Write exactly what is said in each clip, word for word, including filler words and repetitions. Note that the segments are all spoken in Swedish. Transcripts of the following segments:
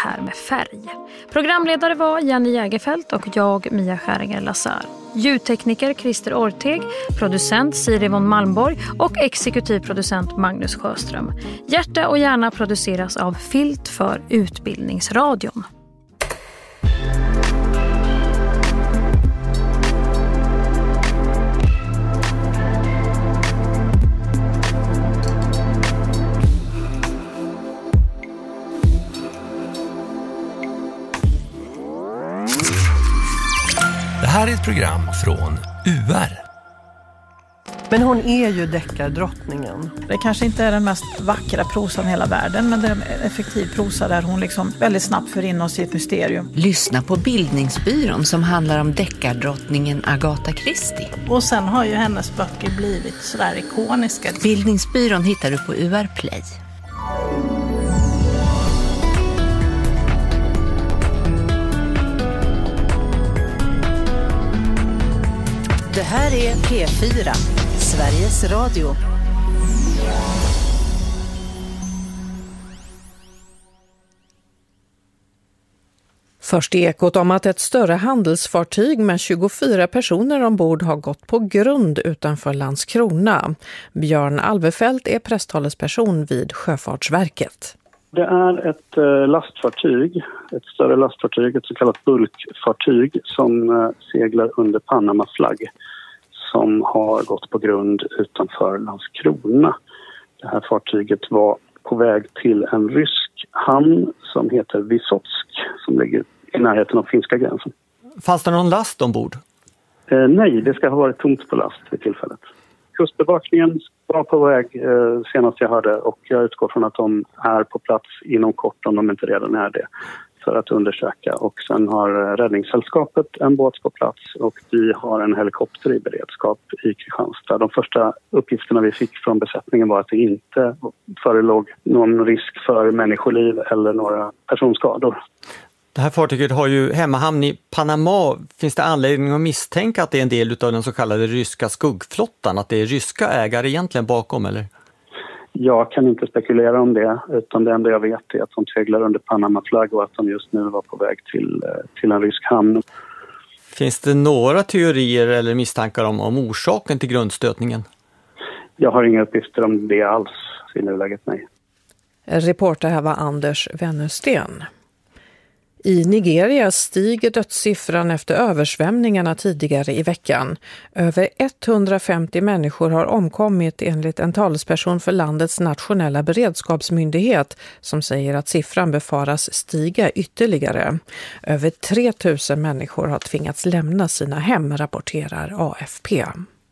här med färg. Programledare var Jenny Jägerfält och jag, Mia Skäringer-Lazar. Ljudtekniker Christer Orteg, producent Siri von Malmborg och exekutiv producent Magnus Sjöström. Hjärta och hjärna produceras av Filt för Utbildningsradion. Det här är ett program från U R. Men hon är ju deckardrottningen. Det kanske inte är den mest vackra prosan i hela världen, men det är en effektiv prosa där hon liksom väldigt snabbt för in oss i ett mysterium. Lyssna på Bildningsbyrån som handlar om deckardrottningen Agatha Christie. Och sen har ju hennes böcker blivit sådär ikoniska. Bildningsbyrån hittar du på U R Play. Det här är P fyra, Sveriges Radio. Först ekot om att ett större handelsfartyg med tjugofyra personer ombord har gått på grund utanför Landskrona. Björn Alvefelt är presstalesperson vid Sjöfartsverket. Det är ett eh, lastfartyg, ett större lastfartyg, ett så kallat bulkfartyg som eh, seglar under Panama-flagg som har gått på grund utanför Landskrona. Det här fartyget var på väg till en rysk hamn som heter Vysotsk som ligger i närheten av finska gränsen. Fanns det någon last ombord? Eh, nej, det ska ha varit tomt på last vid tillfället. Kustbevakningen var på väg eh, senast jag hörde och jag utgår från att de är på plats inom kort om de inte redan är det för att undersöka. Och sen har Räddningssällskapet en båt på plats och vi har en helikopter i beredskap i Kristianstad. De första uppgifterna vi fick från besättningen var att det inte förelåg någon risk för människoliv eller några personskador. Det här fartyget har ju hemmahamn i Panama. Finns det anledning att misstänka att det är en del av den så kallade ryska skuggflottan? Att det är ryska ägare egentligen bakom, eller? Jag kan inte spekulera om det, utan det enda jag vet är att de seglar under Panama-flagg och att de just nu var på väg till, till en rysk hamn. Finns det några teorier eller misstankar om, om orsaken till grundstötningen? Jag har inga uppgifter om det alls i nuläget, nej. Reporter här var Anders Wennersten. I Nigeria stiger dödssiffran efter översvämningarna tidigare i veckan. Över etthundrafemtio människor har omkommit enligt en talesperson för landets nationella beredskapsmyndighet som säger att siffran befaras stiga ytterligare. Över tre tusen människor har tvingats lämna sina hem, rapporterar A F P.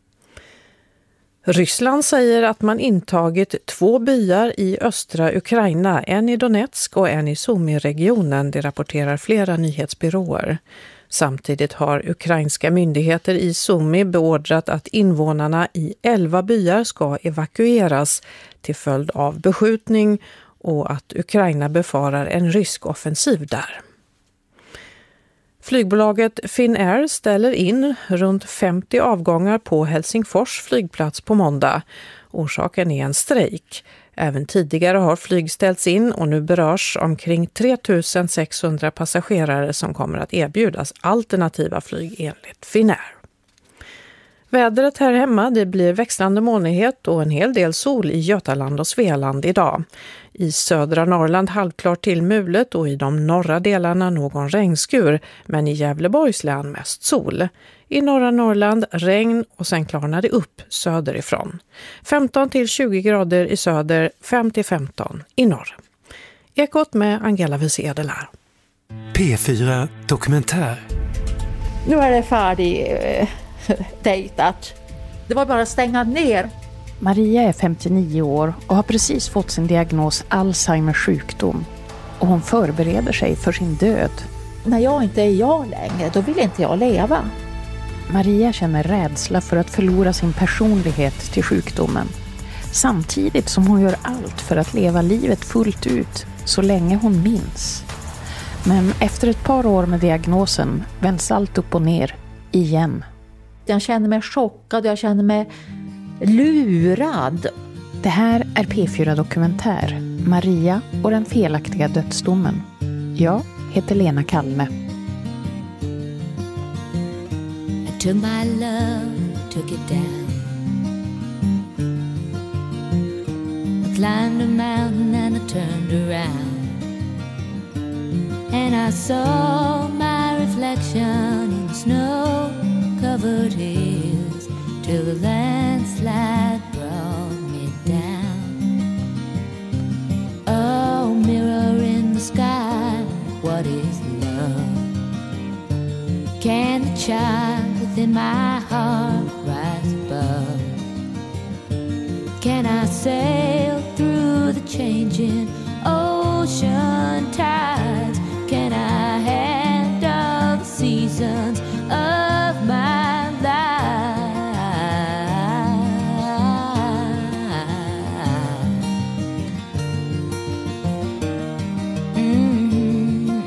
Ryssland säger att man intagit två byar i östra Ukraina, en i Donetsk och en i Sumy-regionen, det rapporterar flera nyhetsbyråer. Samtidigt har ukrainska myndigheter i Sumy beordrat att invånarna i elva byar ska evakueras till följd av beskjutning och att Ukraina befarar en rysk offensiv där. Flygbolaget Finnair ställer in runt femtio avgångar på Helsingfors flygplats på måndag. Orsaken är en strejk. Även tidigare har flyg ställts in och nu berörs omkring tre tusen sexhundra passagerare som kommer att erbjudas alternativa flyg enligt Finnair. Vädret här hemma, det blir växlande molnighet och en hel del sol i Götaland och Svealand idag. I södra Norrland halvklart till mulet och i de norra delarna någon regnskur, men i Gävleborgs län mest sol. I norra Norrland regn och sen klarnar det upp söderifrån. femton till tjugo grader i söder, fem till femton i norr. Ekot med Angela Wiesedelär. P fyra Dokumentär. Nu är det färdig eh, dejtat. Det var bara att stänga ner. Maria är femtionio år och har precis fått sin diagnos Alzheimers sjukdom. Och hon förbereder sig för sin död. När jag inte är jag längre, då vill inte jag leva. Maria känner rädsla för att förlora sin personlighet till sjukdomen. Samtidigt som hon gör allt för att leva livet fullt ut så länge hon minns. Men efter ett par år med diagnosen vänds allt upp och ner igen. Jag känner mig chockad, jag känner mig lurad. Det här är P fyra Dokumentär, Maria och den felaktiga dödsdomen. Jag heter Lena Kalme. I took my love, took it down. I climbed a mountain and I turned around. And I saw my reflection in snow-covered hills till the landslide brought me down. Oh, mirror in the sky, what is love? Can the child within my heart rise above? Can I sail through the changing ocean tides? Can I handle the seasons of my life? Mm-hmm.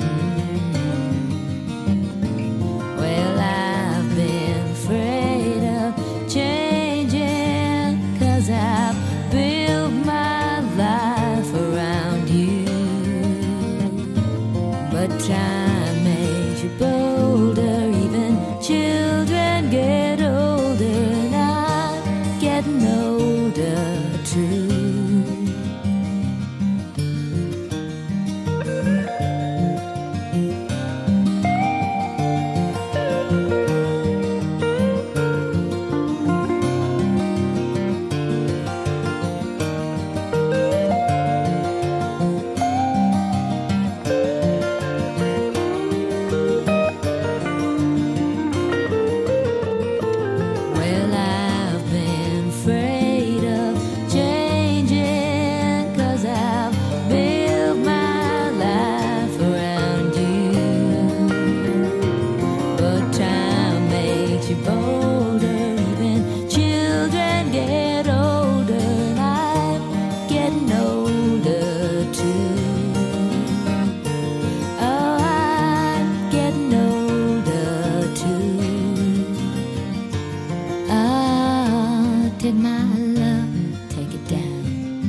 Well, I've been afraid of changing, 'cause I've built my life around you. But time makes you bolder, even children get older, and I'm getting older too. Well, I've been afraid of changing, 'cause I've built my life around you. But time makes you bolder, even children get older, and I'm getting older too. Oh, I'm getting older too. Ah, take my love, take it down.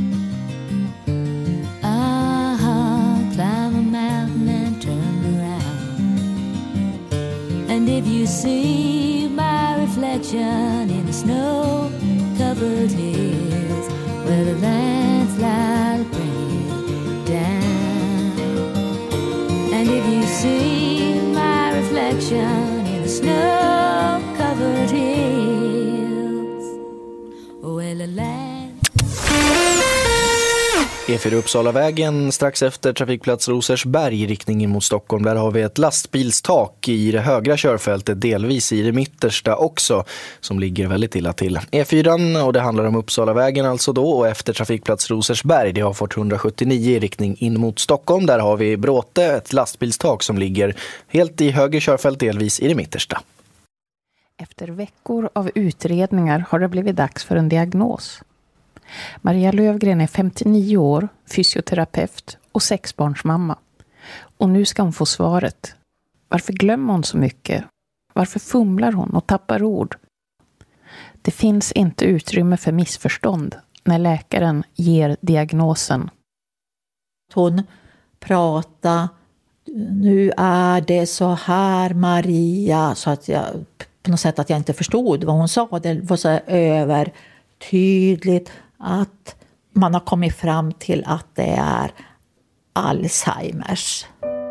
Ah, climb a mountain and turn around. And if you see my reflection in the snow-covered hills, where the landslide bring it down. And if you see my reflection in the snow-covered hills, well, the land... E fyra Uppsalavägen strax efter trafikplats Rosersberg i riktningen mot Stockholm. Där har vi ett lastbilstak i det högra körfältet, delvis i det mittersta också, som ligger väldigt illa till. E fyra, och det handlar om Uppsalavägen alltså då, och efter trafikplats Rosersberg, det har fått hundrasjuttionio i riktning in mot Stockholm. Där har vi Bråte, ett lastbilstak som ligger helt i höger körfält, delvis i det mittersta. Efter veckor av utredningar har det blivit dags för en diagnos. Maria Lövgren är femtionio år, fysioterapeut och sexbarnsmamma. Och nu ska hon få svaret. Varför glömmer hon så mycket? Varför fumlar hon och tappar ord? Det finns inte utrymme för missförstånd när läkaren ger diagnosen. Hon pratade, nu är det så här Maria, så att jag på något sätt att jag inte förstod vad hon sa. Det var så övertydligt att man har kommit fram till att det är Alzheimers.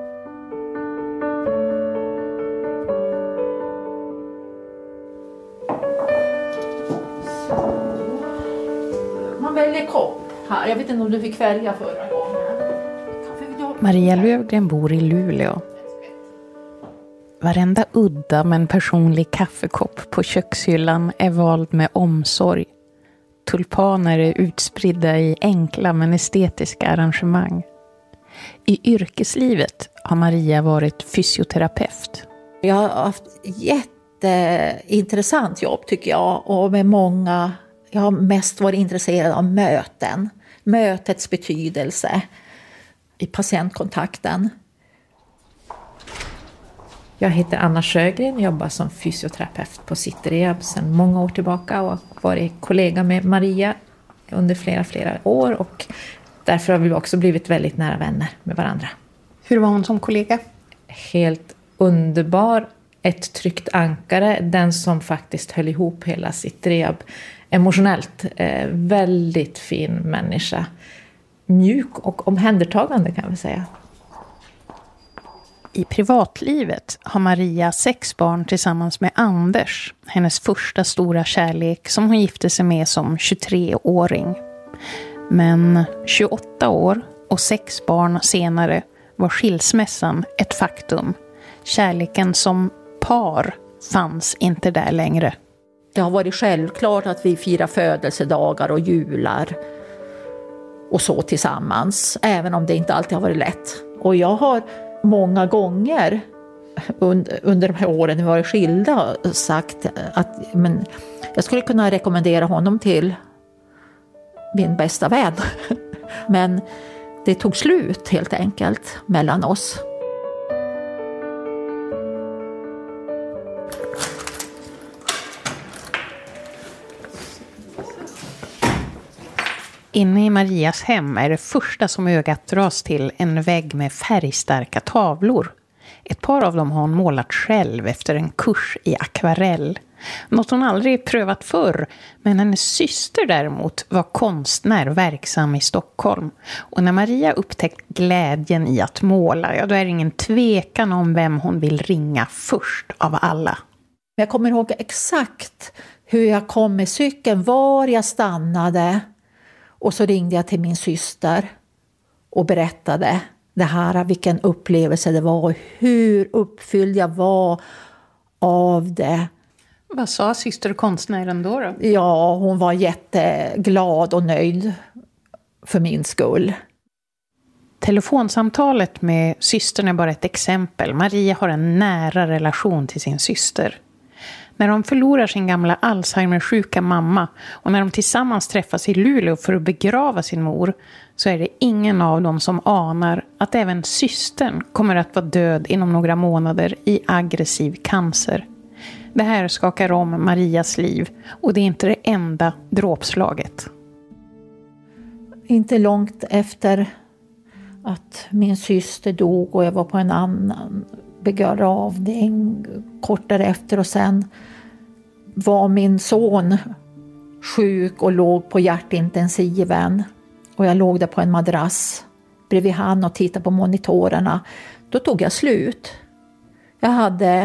Man väljer kopp här. Jag vet inte om du fick välja förra gången. Maria Lövgren bor i Luleå. Varenda udda men personlig kaffekopp på kökshyllan är vald med omsorg. Tulpaner är utspridda i enkla men estetiska arrangemang. I yrkeslivet har Maria varit fysioterapeut. Jag har haft jätteintressant jobb tycker jag, och med många, jag har mest varit intresserad av möten. Mötets betydelse i patientkontakten. Jag heter Anna Sjögren och jobbar som fysioterapeut på Cityrehab sedan många år tillbaka och har varit kollega med Maria under flera, flera år, och därför har vi också blivit väldigt nära vänner med varandra. Hur var hon som kollega? Helt underbar, ett tryggt ankare, den som faktiskt höll ihop hela sitt rehab emotionellt. Eh, väldigt fin människa. Mjuk och omhändertagande kan vi säga. I privatlivet har Maria sex barn tillsammans med Anders, hennes första stora kärlek som hon gifte sig med som tjugotre-åring. Men tjugoåtta år och sex barn senare var skilsmässan ett faktum. Kärleken som par fanns inte där längre. Det har varit självklart att vi firar födelsedagar och jular och så tillsammans, även om det inte alltid har varit lätt. Och jag har många gånger under, under de här åren när vi varit skilda sagt att men, jag skulle kunna rekommendera honom till min bästa vän. Men det tog slut helt enkelt mellan oss. Inne i Marias hem är det första som ögat dras till en vägg med färgstarka tavlor. Ett par av dem har hon målat själv efter en kurs i akvarell. Något hon aldrig prövat förr, men hennes syster däremot var konstnär verksam i Stockholm. Och när Maria upptäckt glädjen i att måla, ja, då är det ingen tvekan om vem hon vill ringa först av alla. Jag kommer ihåg exakt hur jag kom med cykeln, var jag stannade. Och så ringde jag till min syster och berättade det här, vilken upplevelse det var och hur uppfylld jag var av det. Vad sa syster konstnären då, då? Ja, hon var jätteglad och nöjd för min skull. Telefonsamtalet med systern är bara ett exempel. Maria har en nära relation till sin syster. När de förlorar sin gamla Alzheimer-sjuka mamma och när de tillsammans träffas i Luleå för att begrava sin mor, så är det ingen av dem som anar att även systern kommer att vara död inom några månader i aggressiv cancer. Det här skakar om Marias liv och det är inte det enda dråpslaget. Inte långt efter att min syster dog och jag var på en annan begravning kort därefter, och sen var min son sjuk och låg på hjärtintensiven och jag låg där på en madrass bredvid han och tittade på monitorerna. Då tog jag slut. Jag hade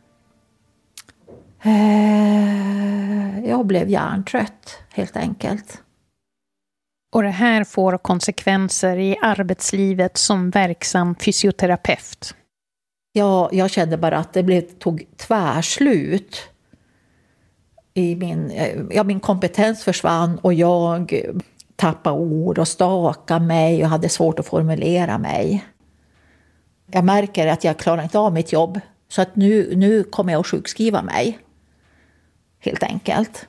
eh, jag blev hjärntrött helt enkelt. Och det här får konsekvenser i arbetslivet som verksam fysioterapeut. Jag, jag kände bara att det blev, tog tvärslut. I min, ja, min kompetens försvann och jag tappade ord och stakade mig och hade svårt att formulera mig. Jag märker att jag klarar inte av mitt jobb, så att nu, nu kommer jag att sjukskriva mig. Helt enkelt.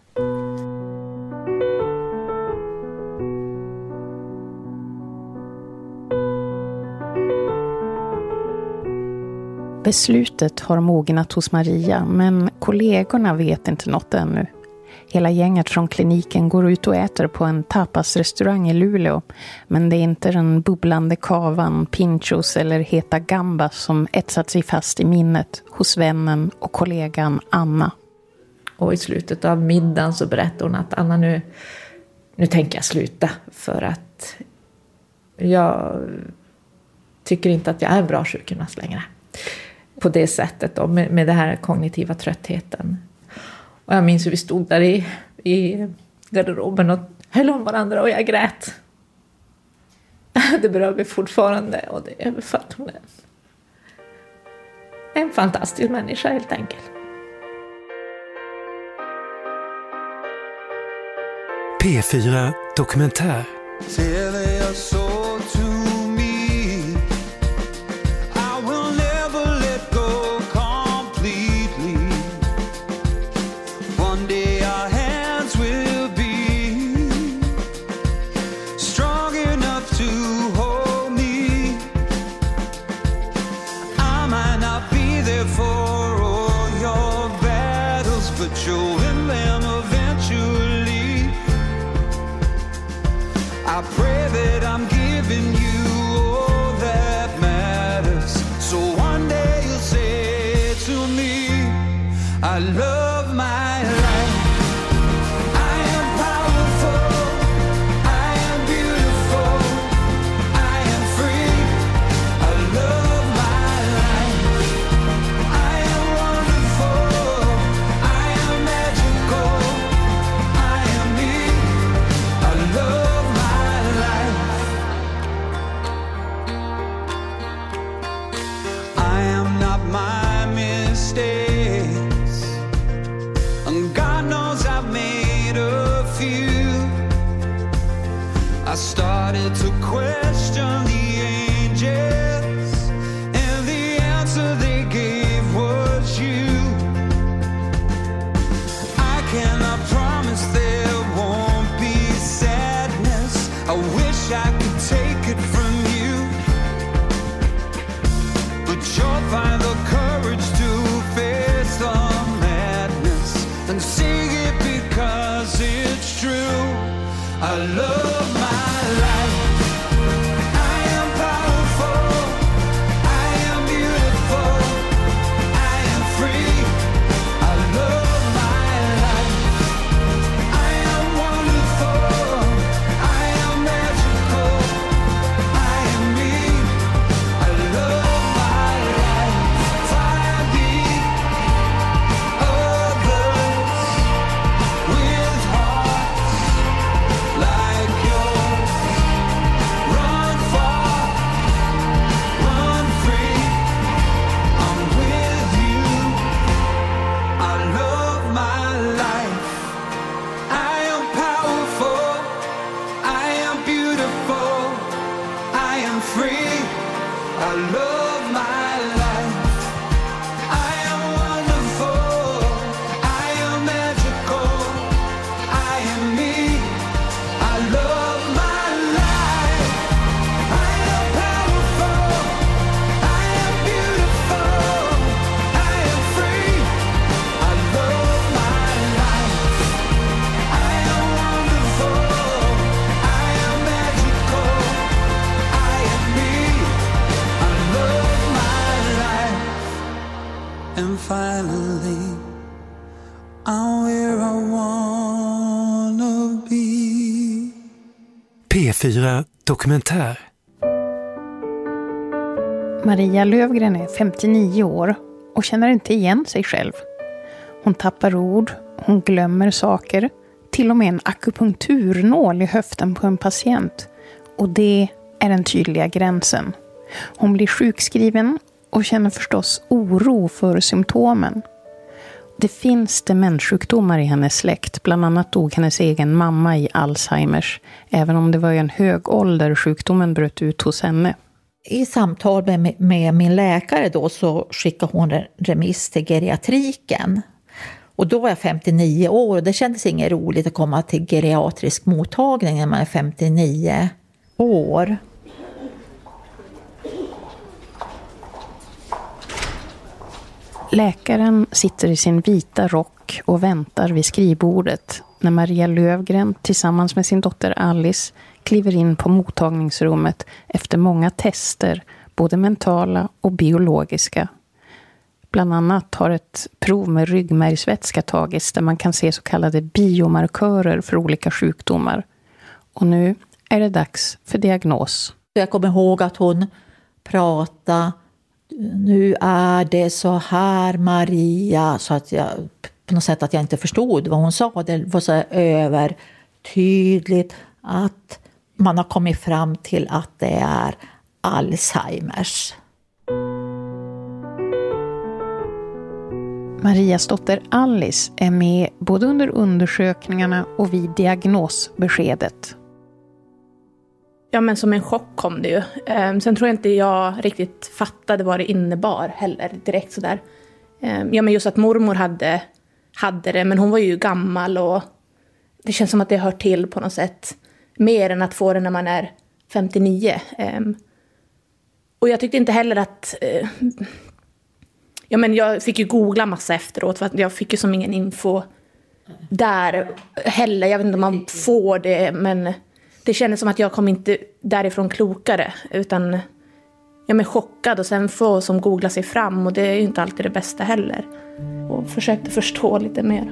Beslutet har mognat hos Maria, men kollegorna vet inte något ännu. Hela gänget från kliniken går ut och äter på en tapasrestaurang i Luleå, men det är inte den bubblande kavan, pinchos eller heta gamba som etsat sig fast i minnet hos vännen och kollegan Anna. Och i slutet av middagen så berättar hon att Anna, nu, nu tänker jag sluta för att jag tycker inte att jag är en bra sjukgymnast längre. På det sättet då, med, med det här kognitiva tröttheten. Och jag minns hur vi stod där i, i garderoben och höll om varandra och jag grät. Det berör mig fortfarande och det är för att hon är en fantastisk människa helt enkelt. P fyra Dokumentär. I pray that I'm giving you all that matters. I love my life. I am powerful, I am beautiful, I am free. I love my life. I am wonderful, I am magical, I am me. I love my life. I am not my mistakes, and God knows I've made a few. I started to question the angels, and the answer they gave was you. I cannot promise there won't be sadness. I wish I could take it from you, but you'll find the courage to face the madness and sing it because it's true. I love my life. I am powerful, I am beautiful, I am free. I love my life. I am wonderful, I am magical, I am me. I love my life. Finding others with hearts like yours. Run far, run free. I'm with you. I love my life. I am powerful, I am beautiful, I am free. I love my life. I am wonderful, I am magical, I am me. I love my life. I am powerful, I am beautiful, I am free. I love my life. I am wonderful, I am magical, I am me. I love my life. And finally, I'm where I wanna be. P fyra Dokumentär. Maria Lövgren är femtionio år och känner inte igen sig själv. Hon tappar ord, hon glömmer saker, till och med en akupunkturnål i höften på en patient. Och det är den tydliga gränsen. Hon blir sjukskriven och känner förstås oro för symptomen. Det finns demenssjukdomar i hennes släkt. Bland annat dog hennes egen mamma i Alzheimers. Även om det var i en hög ålder sjukdomen bröt ut hos henne. I samtal med, med min läkare då så skickade hon en remiss till geriatriken. Och då var jag femtionio år och det kändes inget roligt att komma till geriatrisk mottagning när man är femtionio år. Läkaren sitter i sin vita rock och väntar vid skrivbordet när Maria Lövgren tillsammans med sin dotter Alice kliver in på mottagningsrummet efter många tester, både mentala och biologiska. Bland annat har ett prov med ryggmärgsvätska tagits där man kan se så kallade biomarkörer för olika sjukdomar. Och nu är det dags för diagnos. Jag kommer ihåg att hon pratade, nu är det så här Maria, så att jag på något sätt att jag inte förstod vad hon sa. Det var så övertydligt att man har kommit fram till att det är Alzheimers. Marias dotter Alice är med både under undersökningarna och vid diagnosbeskedet. Ja, men som en chock kom det ju. Sen tror jag inte jag riktigt fattade vad det innebar heller direkt sådär. Ja, men just att mormor hade, hade det, men hon var ju gammal och det känns som att det hör till på något sätt. Mer än att få det när man är femtionio. Och jag tyckte inte heller att... Ja, men jag fick ju googla massa efteråt för att jag fick ju som ingen info där heller. Jag vet inte om man får det, men det kändes som att jag kom inte därifrån klokare utan jag är chockad och sen få som googla sig fram och det är ju inte alltid det bästa heller. och försökte förstå lite mer.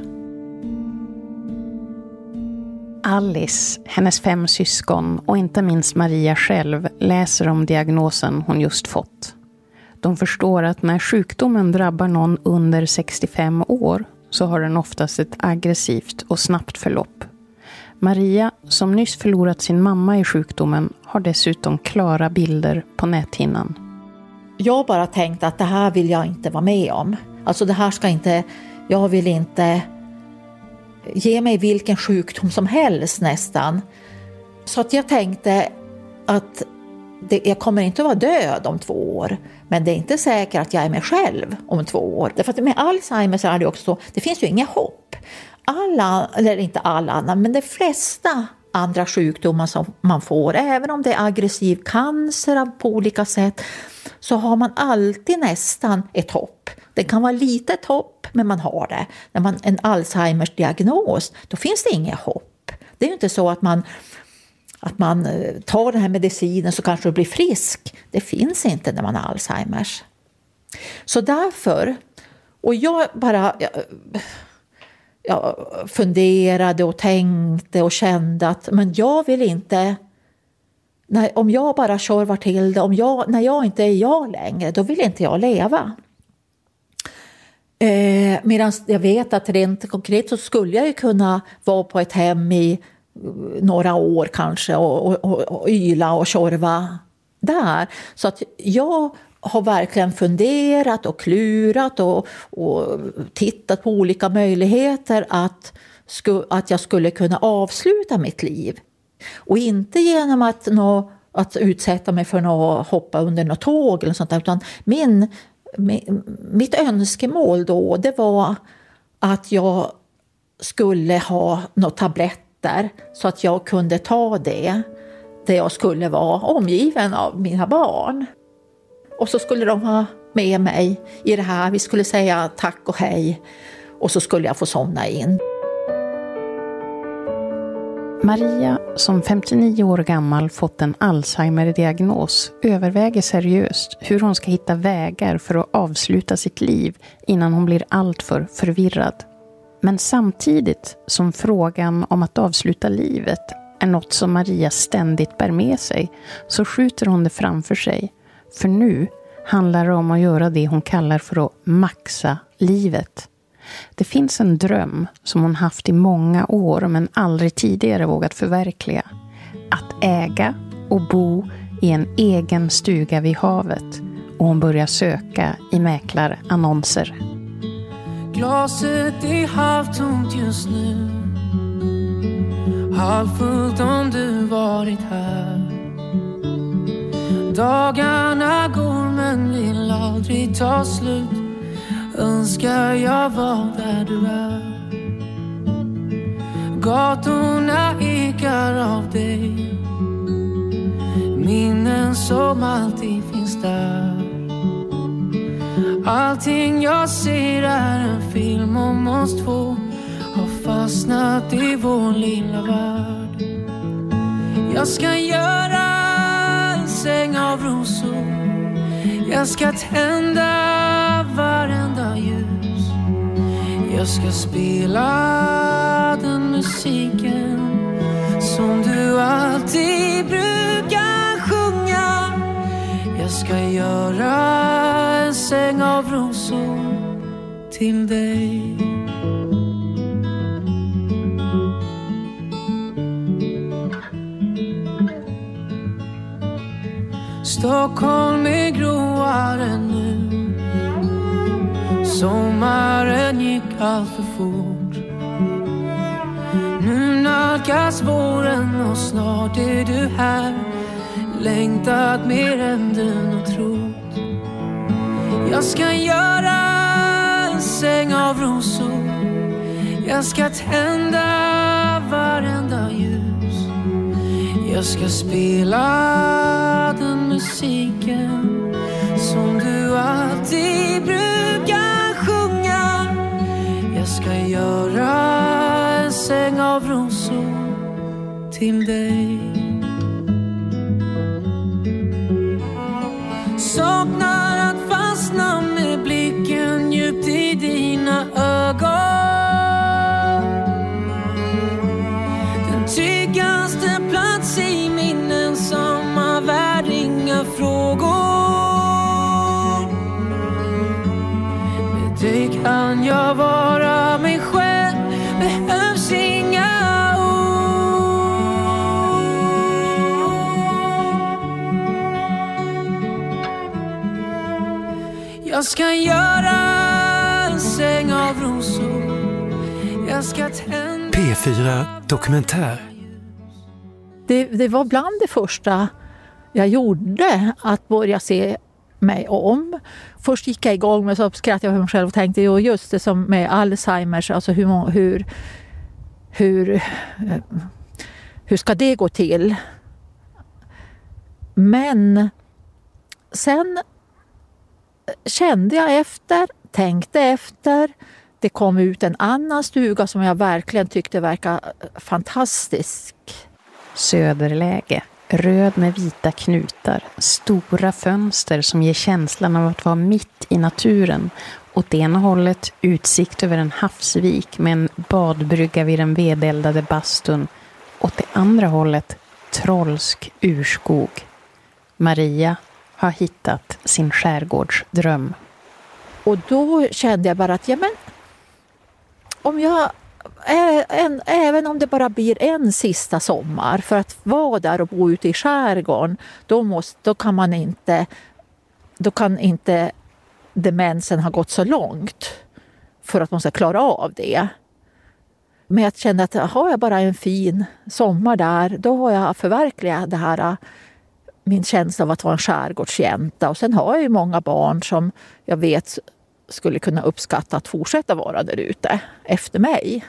Alice, hennes fem syskon och inte minst Maria själv läser om diagnosen hon just fått. De förstår att när sjukdomen drabbar någon under sextiofem år så har den oftast ett aggressivt och snabbt förlopp. Maria, som nyss förlorat sin mamma i sjukdomen, har dessutom klara bilder på näthinnan. Jag bara tänkte att det här vill jag inte vara med om. Alltså det här ska inte, jag vill inte ge mig vilken sjukdom som helst nästan. Så att jag tänkte att det, jag kommer inte att vara död om två år. Men det är inte säkert att jag är mig själv om två år. Därför att med Alzheimer så är det också så, det finns ju inga hopp. Alla, eller inte alla, men de flesta andra sjukdomar som man får, även om det är aggressiv cancer på olika sätt, så har man alltid nästan ett hopp. Det kan vara litet hopp, men man har det. När man en Alzheimers diagnos, då finns det inget hopp. Det är ju inte så att man, att man tar den här medicinen så kanske du blir frisk. Det finns inte när man har Alzheimers. Så därför, och jag bara... Jag, jag funderade och tänkte och kände att men jag vill inte, när, om jag bara tjorvar till det, om jag, när jag inte är jag längre, då vill inte jag leva. Eh, medan jag vet att rent konkret så skulle jag ju kunna vara på ett hem i några år kanske och, och, och, och yla och tjorva där. Så att jag har verkligen funderat och klurat och, och tittat på olika möjligheter att, sku, att jag skulle kunna avsluta mitt liv. Och inte genom att, nå, att utsätta mig för att hoppa under något tåg eller sånt där, utan min, min, mitt önskemål då, det var att jag skulle ha några tabletter så att jag kunde ta det där jag skulle vara omgiven av mina barn. Och så skulle de ha med mig i det här. Vi skulle säga tack och hej. Och så skulle jag få somna in. Maria, som femtionio år gammal fått en Alzheimer-diagnos, överväger seriöst hur hon ska hitta vägar för att avsluta sitt liv innan hon blir alltför förvirrad. Men samtidigt som frågan om att avsluta livet är något som Maria ständigt bär med sig, så skjuter hon det framför sig. För nu handlar det om att göra det hon kallar för att maxa livet. Det finns en dröm som hon haft i många år men aldrig tidigare vågat förverkliga. Att äga och bo i en egen stuga vid havet. Och hon börjar söka i mäklarannonser. Glaset är halvtomt just nu, halvfullt om du varit här. Dagarna går men vill aldrig ta slut. Önskar jag var där du är. Gatorna ekar av dig, minnen som alltid finns där. Allting jag ser är en film om oss två, har fastnat i vår lilla värld. Jag ska göra en säng av rosor, jag ska tända varenda ljus. Jag ska spela den musiken som du alltid brukar sjunga. Jag ska göra en säng av rosor till dig. Stockholm är gråare nu, sommaren gick allt för fort. Nu nalkas våren och snart är du här, längtat mer än du nog trott. Jag ska göra en säng av rosor, jag ska tända varenda ljus. Jag ska spela den musiken som du alltid brukar sjunga. Jag ska göra en säng av rosor till dig. Saknar att fastna med blicken djupt i dina Jag ska göra en säng av rosor. Jag ska tända P fyra Dokumentär. Det, det var bland det första jag gjorde, att börja se mig om. Först gick jag igång, men så skrattade jag för mig själv och tänkte, jo, just det som med Alzheimers, alltså hur, hur, hur, hur ska det gå till? Men sen kände jag efter, tänkte efter. Det kom ut en annan stuga som jag verkligen tyckte verkade fantastisk. Söderläge, röd med vita knutar, stora fönster som ger känslan av att vara mitt i naturen. Åt ena hållet utsikt över en havsvik med en badbrygga vid den vedeldade bastun. Åt det andra hållet trollsk urskog. Maria har hittat sin skärgårdsdröm. Och då kände jag bara att, ja men, om jag, även, även om det bara blir en sista sommar, för att vara där och bo ute i skärgården, då, måste, då kan man inte, då kan inte demensen ha gått så långt för att man ska klara av det. Men jag kände att har jag bara en fin sommar där, då har jag förverkligat det här, min känsla av att vara en skärgårdsjänta. Och sen har jag ju många barn som jag vet skulle kunna uppskatta att fortsätta vara där ute efter mig.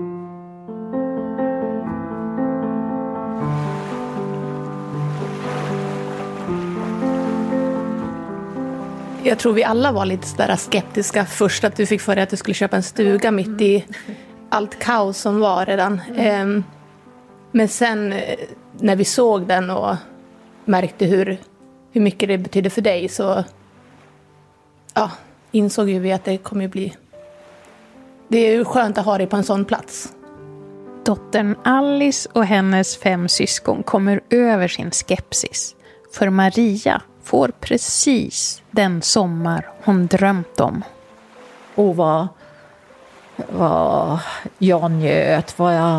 Jag tror vi alla var lite sådär skeptiska först, att du fick för dig att du skulle köpa en stuga mitt i allt kaos som var redan. Men sen när vi såg den och märkte hur, hur mycket det betydde för dig, så ja, insåg ju vi att det kommer bli... Det är ju skönt att ha det på en sån plats. Dottern Alice och hennes fem syskon kommer över sin skepsis. För Maria får precis den sommar hon drömt om. Och vad, vad jag njöt, vad jag...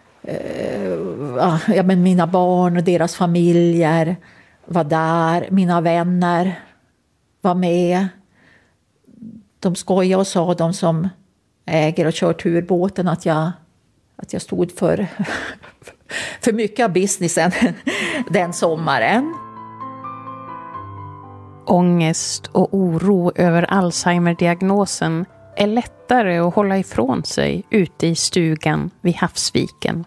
Ja, men mina barn och deras familjer var där, mina vänner var med. De skojade och sa, de som äger och kör turbåten, att jag, att jag stod för, för mycket av businessen den sommaren. Ångest och oro över Alzheimer-diagnosen är lättare att hålla ifrån sig ute i stugan vid havsviken.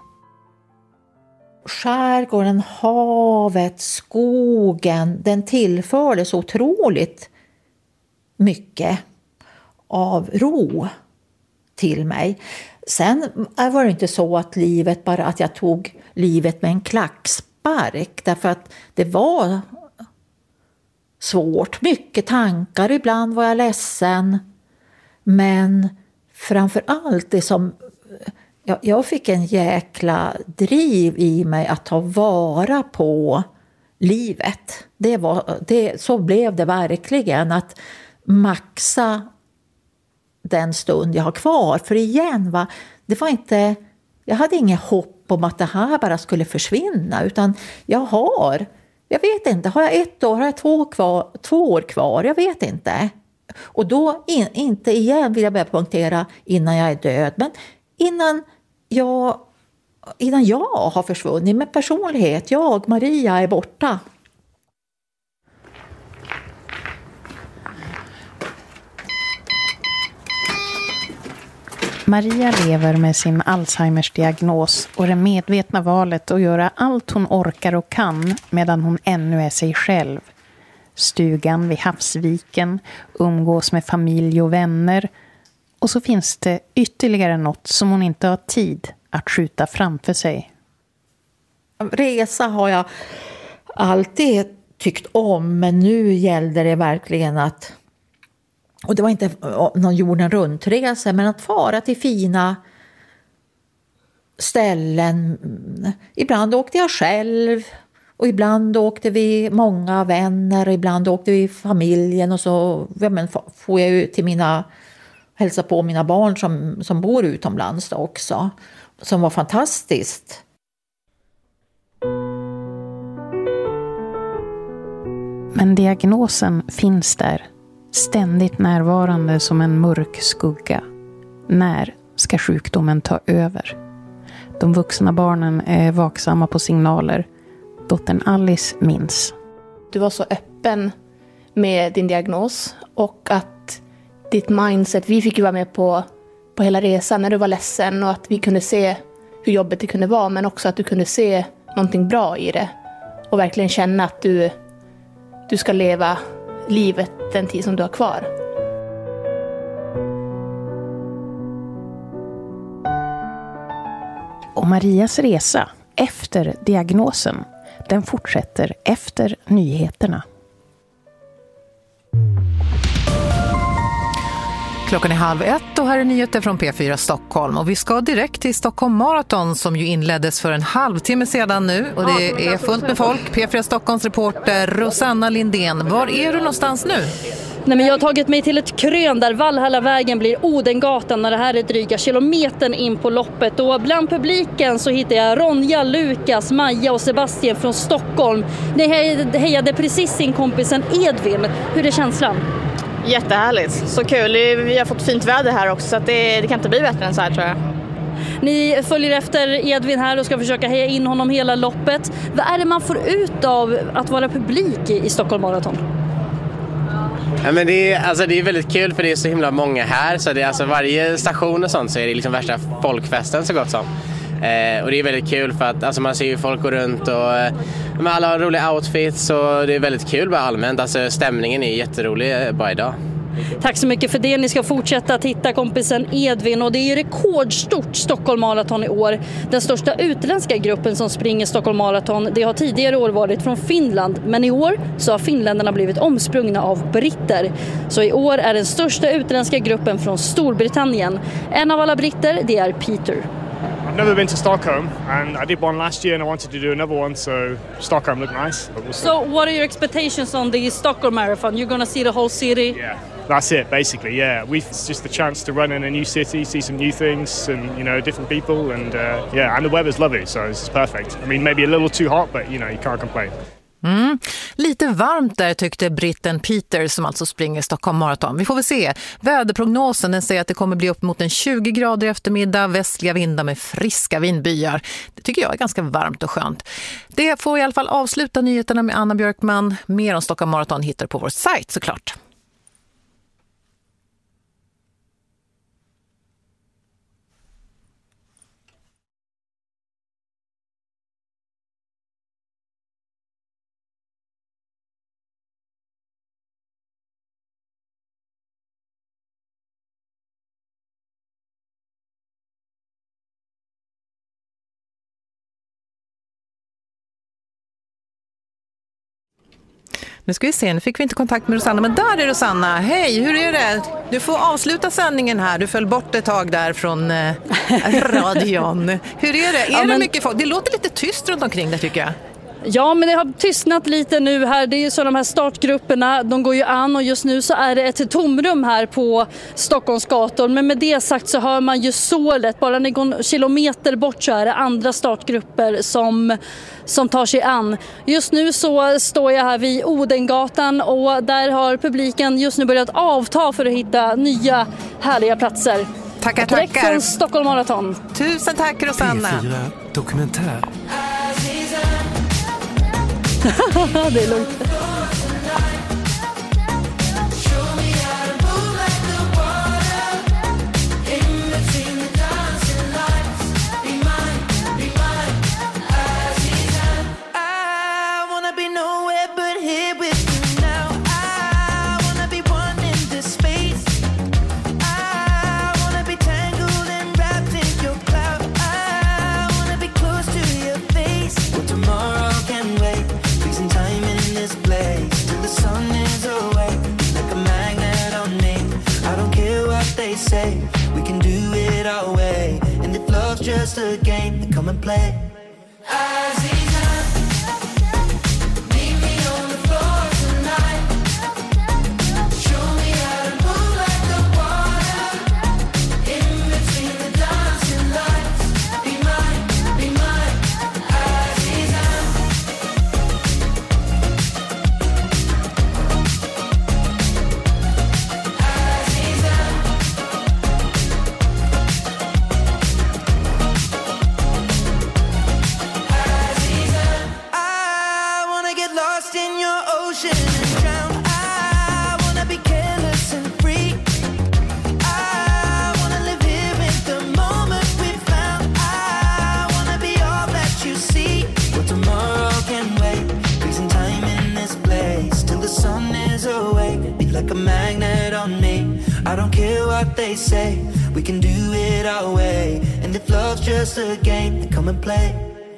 Skärgården, havet, skogen, den tillförde så otroligt mycket av ro till mig. Sen var det inte så att livet bara, att jag tog livet med en klackspark, därför att det var svårt, mycket tankar, ibland var jag ledsen, men framför allt det som jag, jag fick en jäkla driv i mig att ta vara på livet. Det var, det, så blev det verkligen, att maxa den stund jag har kvar. För igen, va, det var inte, jag hade inget hopp om att det här bara skulle försvinna, utan jag har, jag vet inte, har jag ett år, har jag två, kvar, två år kvar, jag vet inte. Och då, in, inte igen vill jag börja punktera innan jag är död, men innan jag, innan jag har försvunnit med personlighet, jag, Maria, är borta. Maria lever med sin Alzheimers diagnos och det medvetna valet att göra allt hon orkar och kan medan hon ännu är sig själv. Stugan vid havsviken, umgås med familj och vänner, och så finns det ytterligare något som hon inte har tid att skjuta framför sig. Resa har jag alltid tyckt om, men nu gällde det verkligen att, och det var inte någon jorden runt-resa, men att fara till fina ställen. Ibland åkte jag själv, och ibland åkte vi många vänner, och ibland åkte vi familjen, och så ja, men, får jag ut till mina, hälsa på mina barn som, som bor utomlands också, som var fantastiskt. Men diagnosen finns där. ständigt närvarande som en mörk skugga. När ska sjukdomen ta över? De vuxna barnen är vaksamma på signaler. Dottern Alice minns. Du var så öppen med din diagnos och att ditt mindset, vi fick ju vara med på, på hela resan när du var ledsen och att vi kunde se hur jobbet det kunde vara, men också att du kunde se någonting bra i det och verkligen känna att du, du ska leva livet den tid som du har kvar. Och Marias resa efter diagnosen, den fortsätter efter nyheterna. Klockan är halv ett och här är nyheter från P fyra Stockholm. Och vi ska direkt till Stockholm Marathon som ju inleddes för en halvtimme sedan nu. Och det är fullt med folk. P fyra Stockholms reporter Rosanna Lindén. Var är du någonstans nu? Nej, men jag har tagit mig till ett krön där Valhallavägen blir Odengatan när det här är dryga kilometern in på loppet. Och bland publiken så hittar jag Ronja, Lukas, Maja och Sebastian från Stockholm. Ni hejade precis sin kompisen Edvin. Hur är känslan? Jättehärligt, så kul. Vi har fått fint väder här också så att det, det kan inte bli bättre än så här tror jag. Ni följer efter Edvin här och ska försöka heja in honom hela loppet. Vad är det man får ut av att vara publik i Stockholm Marathon? Ja, men det, är, alltså, det är väldigt kul för det är så himla många här. Så det är, alltså, varje station och sånt så är det liksom värsta folkfesten så gott som. Eh, och det är väldigt kul för att alltså, man ser ju folk gå runt och eh, alla har roliga outfits och det är väldigt kul bara allmänt. Alltså, stämningen är jätterolig bara idag. Tack så mycket för det. Ni ska fortsätta titta kompisen Edvin och det är rekordstort Stockholm Marathon i år. Den största utländska gruppen som springer Stockholm Marathon, det har tidigare år varit från Finland, men i år så har finländarna blivit omsprungna av britter. Så i år är den största utländska gruppen från Storbritannien. En av alla britter, det är Peter. I've never been to Stockholm and I did one last year and I wanted to do another one, so Stockholm looked nice. We'll so what are your expectations on the Stockholm Marathon? You're going to see the whole city? Yeah, that's it basically, yeah. We've it's just the chance to run in a new city, see some new things and, you know, different people and uh, yeah, and the weather's lovely, so it's perfect. I mean, maybe a little too hot, but you know, you can't complain. Mm. Lite varmt där tyckte britten Peter som alltså springer Stockholm Marathon. Vi får väl se. Väderprognosen den säger att det kommer bli upp mot en tjugo grader i eftermiddag, västliga vindar med friska vindbyar. Det tycker jag är ganska varmt och skönt. Det får i alla fall avsluta nyheterna med Anna Björkman. Mer om Stockholm Marathon hittar på vår sajt såklart. Nu ska vi se, nu fick vi inte kontakt med Rosanna, men där är Rosanna. Hej, hur är det? Du får avsluta sändningen här, du föll bort ett tag där från eh, radion. Hur är det? Är ja, men... det mycket folk? Det låter lite tyst runt omkring det tycker jag. Ja, men det har tystnat lite nu här. Det är ju så de här startgrupperna, de går ju an och just nu så är det ett tomrum här på Stockholms gator. Men med det sagt så hör man ju sålet. Bara någon kilometer bort så är det andra startgrupper som, som tar sig an. Just nu så står jag här vid Odengatan och där har publiken just nu börjat avta för att hitta nya härliga platser. Tackar, Direkt tackar. från Stockholm Marathon. Tusen tack Rosanna. P fyra Dokumentär. Det är lugnt. We can do it our way, and if love's just a game, then come and play. I don't care what they say, we can do it our way. And if love's just a game, then come and play.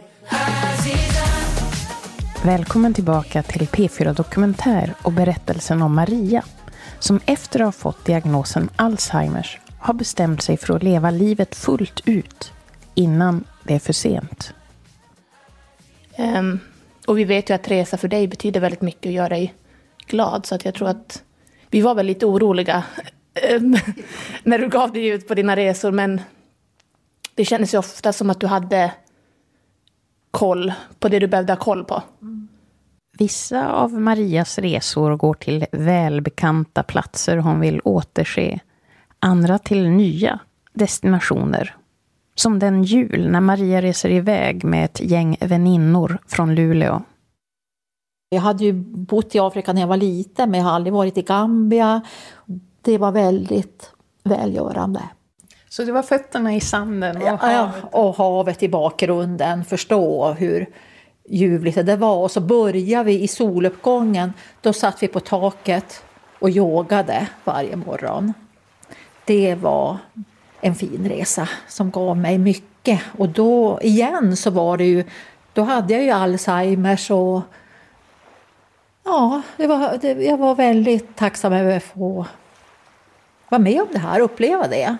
Välkommen tillbaka till P fyra Dokumentär och berättelsen om Maria, som efter att ha fått diagnosen Alzheimers har bestämt sig för att leva livet fullt ut innan det är för sent. Um, och vi vet ju att resa för dig betyder väldigt mycket och göra dig glad. Så att jag tror att vi var väl lite oroliga um, när du gav dig ut på dina resor. Men det kändes ju ofta som att du hade koll på det du behövde ha koll på. Vissa av Marias resor går till välbekanta platser hon vill återse. Andra till nya destinationer. Som den jul när Maria reser iväg med ett gäng väninnor från Luleå. Jag hade ju bott i Afrika när jag var liten, men jag har aldrig varit i Gambia. Det var väldigt välgörande. Så det var fötterna i sanden och ja, havet? Och havet i bakgrunden. Förstå hur ljuvligt det var. Och så började vi i soluppgången. Då satt vi på taket och yogade varje morgon. Det var en fin resa som gav mig mycket. Och då igen så var det ju, då hade jag ju Alzheimers och ja, det var, det, jag var väldigt tacksam över att få vara med om det här, uppleva det.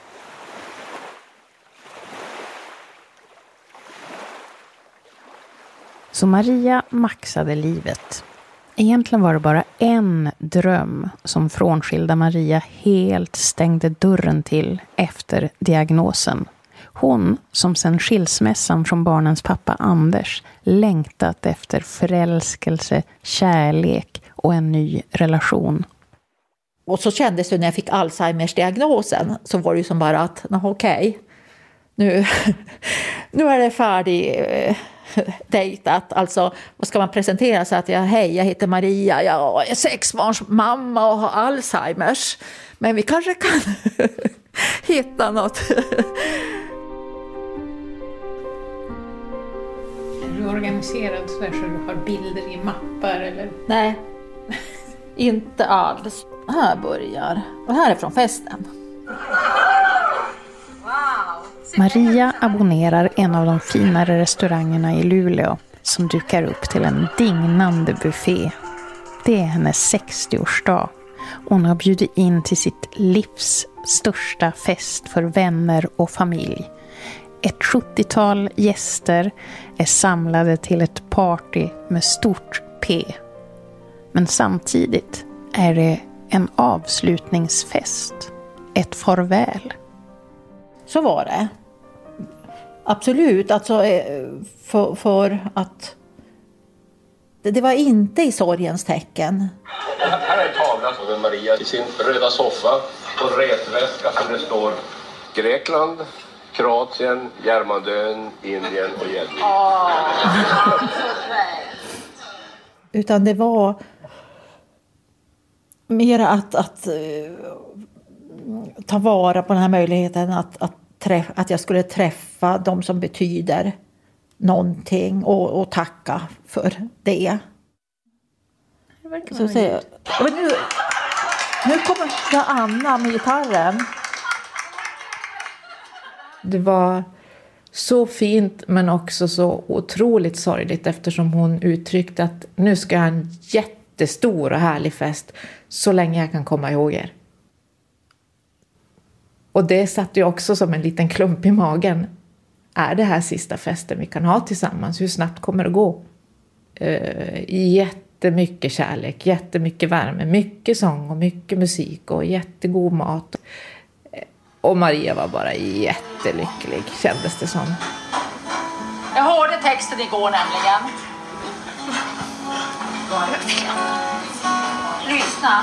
Så Maria maxade livet. Egentligen var det bara en dröm som frånskilda Maria helt stängde dörren till efter diagnosen. Hon som sedan skilsmässan från barnens pappa Anders längtat efter förälskelse, kärlek och en ny relation. Och så kändes det när jag fick Alzheimers diagnosen, så var det ju som bara att, okej, okay, nu, nu är det färdig dejtat. Alltså, vad ska man presentera sig att jag, hej, jag heter Maria, jag är sexbarns mamma och har Alzheimers. Men vi kanske kan hitta något. Är du organiserad så, där så du har bilder i mappar eller? Nej, inte alls. Här börjar. Och här är från festen. Maria abonnerar en av de finare restaurangerna i Luleå som dukar upp till en dignande buffé. Det är hennes sextioårsdag. Hon har bjudit in till sitt livs största fest för vänner och familj. Ett sjuttiotal gäster är samlade till ett party med stort P. Men samtidigt är det en avslutningsfest. Ett farväl. Så var det. Absolut. Alltså för, för att det var inte i sorgens tecken. Här är en tavla med Maria i sin röda soffa och resväska som det står Grekland, Kroatien, Järmadön, Indien och Gäddvik. Utan det var mer att, att uh, ta vara på den här möjligheten att, att, träffa, att jag skulle träffa de som betyder någonting och, och tacka för det. det Så säger, men nu, nu kommer Anna med gitarren. Det var så fint men också så otroligt sorgligt eftersom hon uttryckte att nu ska jag ha en jättestor och härlig fest så länge jag kan komma ihåg er. Och det satt ju också som en liten klump i magen. Är det här sista festen vi kan ha tillsammans? Hur snabbt kommer det gå? Uh, jättemycket kärlek, jättemycket värme, mycket sång och mycket musik och jättegod mat. Och Maria var bara jättelycklig, kändes det som. Jag hörde texten igår nämligen. Lyssna.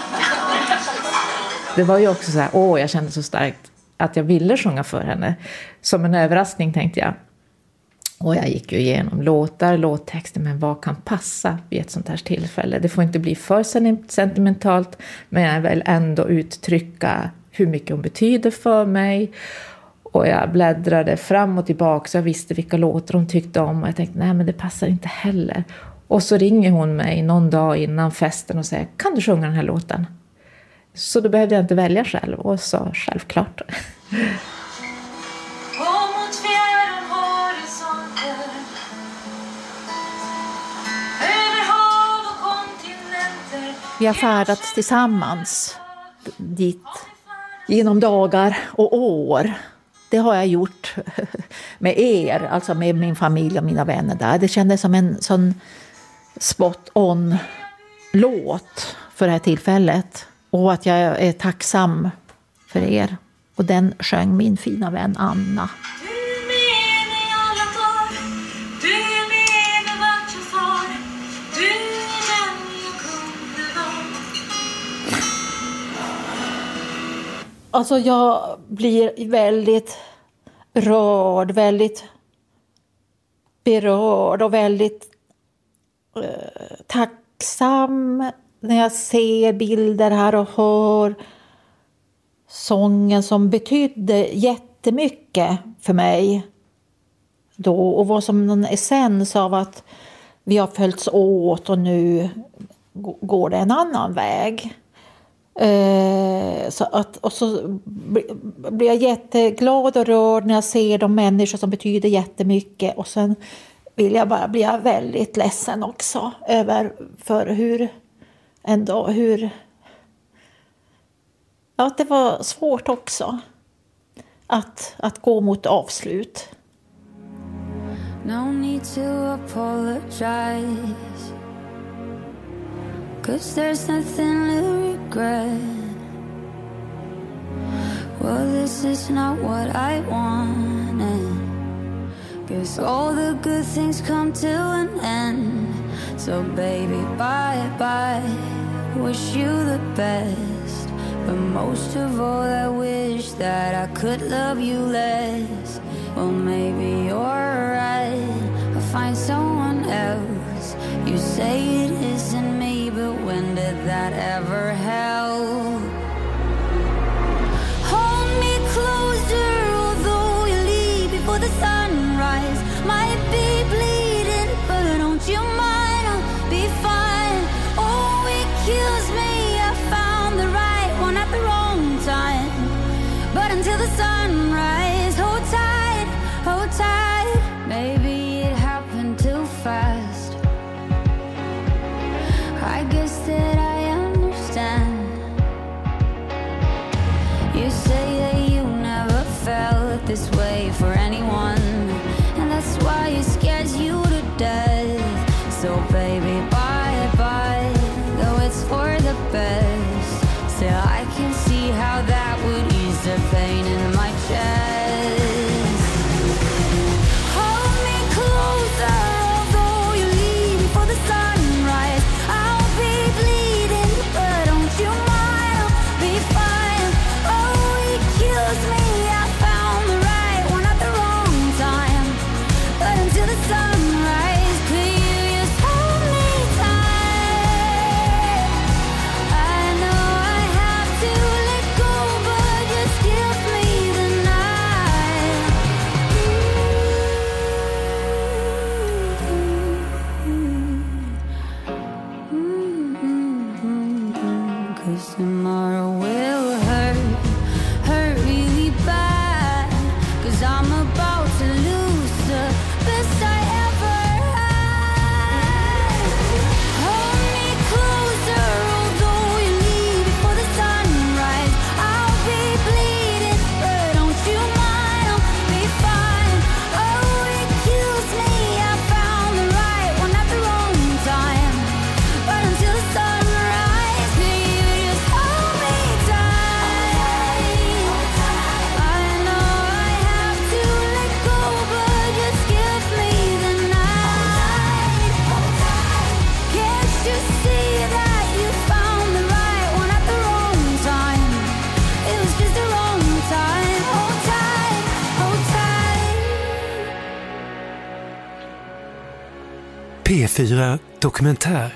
Det var ju också så här, åh, jag kände så starkt att jag ville sjunga för henne. Som en överraskning tänkte jag. Och jag gick ju igenom låtar, låttexter, men vad kan passa vid ett sånt här tillfälle? Det får inte bli för sentimentalt, men jag vill ändå uttrycka hur mycket hon betyder för mig. Och jag bläddrade fram och tillbaka så jag visste vilka låtar hon tyckte om. Och jag tänkte, nej men det passar inte heller. Och så ringer hon mig någon dag innan festen och säger, kan du sjunga den här låten? Så då behövde jag inte välja själv och så självklart. Vi har färdats tillsammans dit genom dagar och år. Det har jag gjort med er, alltså med min familj och mina vänner där. Det kändes som en sån spot on låt för det här tillfället. Och att jag är tacksam för er. Och den sjöng min fina vän Anna. Alltså jag blir väldigt rörd, väldigt berörd och väldigt eh, tacksam när jag ser bilder här och hör sången som betydde jättemycket för mig då och var som en essens av att vi har följts åt och nu går det en annan väg. Eh, så att, och så blir jag jätteglad och rörd när jag ser de människor som betyder jättemycket och sen vill jag bara bli väldigt ledsen också över för hur ändå hur ja, det var svårt också att, att gå mot avslut. No need to apologize, 'cause there's nothing to regret. Well, this is not what I wanted, 'cause all the good things come to an end. So baby, bye bye, wish you the best. But most of all I wish that I could love you less. Well, maybe you're right, I'll find someone else. You say it isn't me, but when did that ever help? Hold me closer, although you leave before the sunrise. Might be bleeding, but don't you mind, I'll be fine. Oh, it kills me, I found the right one at the wrong time. But until the sunrise, hold tight, hold tight. Maybe it happened too fast. I guess that I understand. You say that you never felt this way for anyone, and that's why it scares you to death. So baby, bye bye, though it's for the best. Still I can see how that would ease the pain in my chest. Hold me closer, although you leave before the sunrise. I'll be bleeding, but don't you mind, I'll be fine. Oh, it kills me, I found the right one at the wrong time. But until the sunrise, could you just hold me tight? I know I have to let go, but just give me the night. 'Cause tomorrow will hurt, hurt really bad. 'Cause I'm about to lose the best I ever had. Hold me closer, although you leave before the sunrise. I'll be bleeding, but don't you mind, I'll be fine. Oh, it kills me, I found the right one at the wrong time. But until the sunrise, could you just hold me tight? I know I have to let go, but just give me the night. Can't you see that you found the right one at the wrong time? It was just the wrong time. Hold tight, hold tight. P fyra Dokumentär.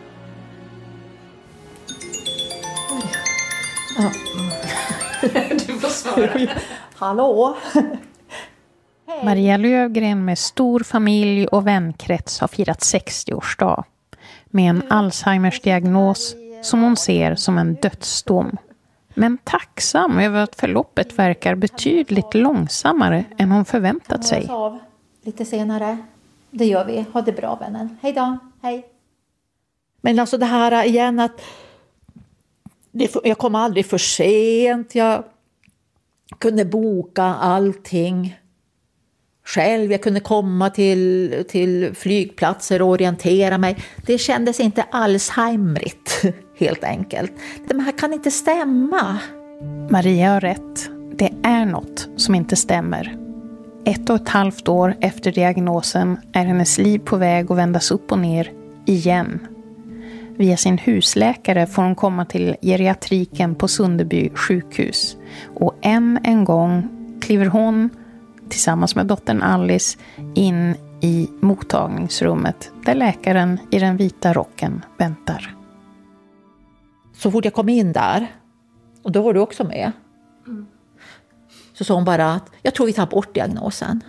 Ja. Du får svara. Hallå? Maria Lövgren med stor familj och vänkrets har firat sextioårsdag med en Alzheimers diagnos som hon ser som en dödsdom. Men tacksam över att förloppet verkar betydligt långsammare än hon förväntat sig. Av lite senare. Det gör vi. Ha det bra, vännen. Hej då. Hej. Men alltså det här igen att det, jag kom aldrig för sent. Jag kunde boka allting själv. Jag kunde komma till, till flygplatser och orientera mig. Det kändes inte Alzheimerigt, helt enkelt. De här kan inte stämma. Maria har rätt. Det är något som inte stämmer. Ett och ett halvt år efter diagnosen är hennes liv på väg att vändas upp och ner igen. Via sin husläkare får hon komma till geriatriken på Sunderby sjukhus. Och än en gång kliver hon tillsammans med dottern Alice in i mottagningsrummet där läkaren i den vita rocken väntar. Så fort jag kom in där, och då var du också med, mm. så sa hon bara att jag tror vi tar bort diagnosen.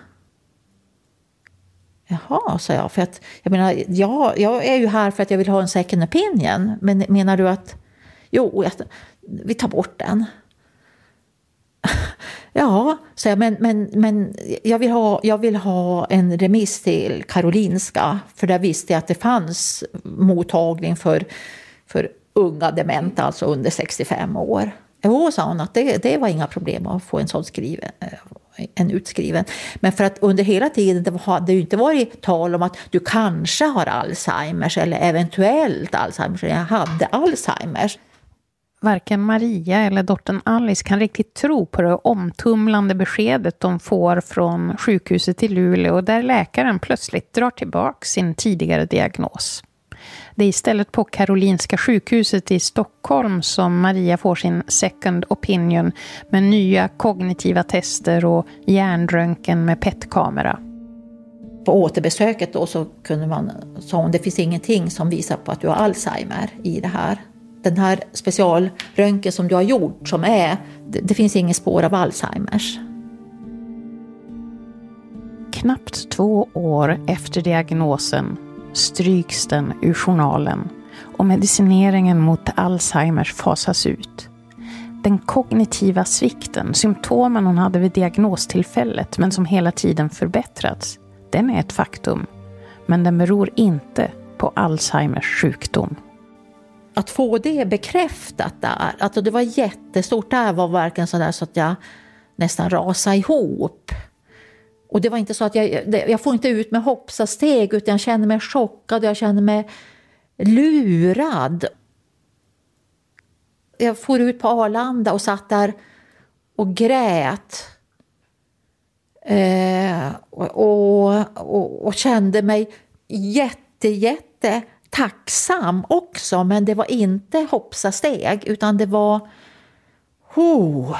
Jaha, sa jag. För att, jag menar, ja, jag är ju här för att jag vill ha en second opinion. Men menar du att, jo, jag, vi tar bort den. Ja, så jag, men, men, men jag, vill ha, jag vill ha en remiss till Karolinska. För där visste jag att det fanns mottagning för, för unga dementa, alltså under sextiofem år. Jo, sa hon, att det, det var inga problem att få en sån skriven, en utskriven. Men för att under hela tiden det hade ju inte varit tal om att du kanske har Alzheimers eller eventuellt Alzheimers. Jag hade Alzheimers. Varken Maria eller dottern Alice kan riktigt tro på det omtumlande beskedet de får från sjukhuset i Luleå, där läkaren plötsligt drar tillbaka sin tidigare diagnos. Det är istället på Karolinska sjukhuset i Stockholm som Maria får sin second opinion med nya kognitiva tester och hjärnröntgen med P E T-kamera. På återbesöket då så kunde man, sa hon, det finns ingenting som visar på att du har Alzheimer i det här. Den här specialröntgen som du har gjort, som är, det, det finns ingen spår av Alzheimers. Knappt två år efter diagnosen stryks den ur journalen och medicineringen mot Alzheimers fasas ut. Den kognitiva svikten, symptomen hon hade vid diagnostillfället men som hela tiden förbättrats, den är ett faktum. Men den beror inte på Alzheimers sjukdom. Att få det bekräftat där, att det var jättestort, där var verkligen så där så att jag nästan rasade ihop. Och det var inte så att jag, jag får inte ut med hoppsasteg, utan jag kände mig chockad, jag kände mig lurad. Jag får ut på Arlanda och satt där och grät. Eh, och, och, och kände mig jätte, jätte tacksam också, men det var inte hoppsasteg, utan det var ho.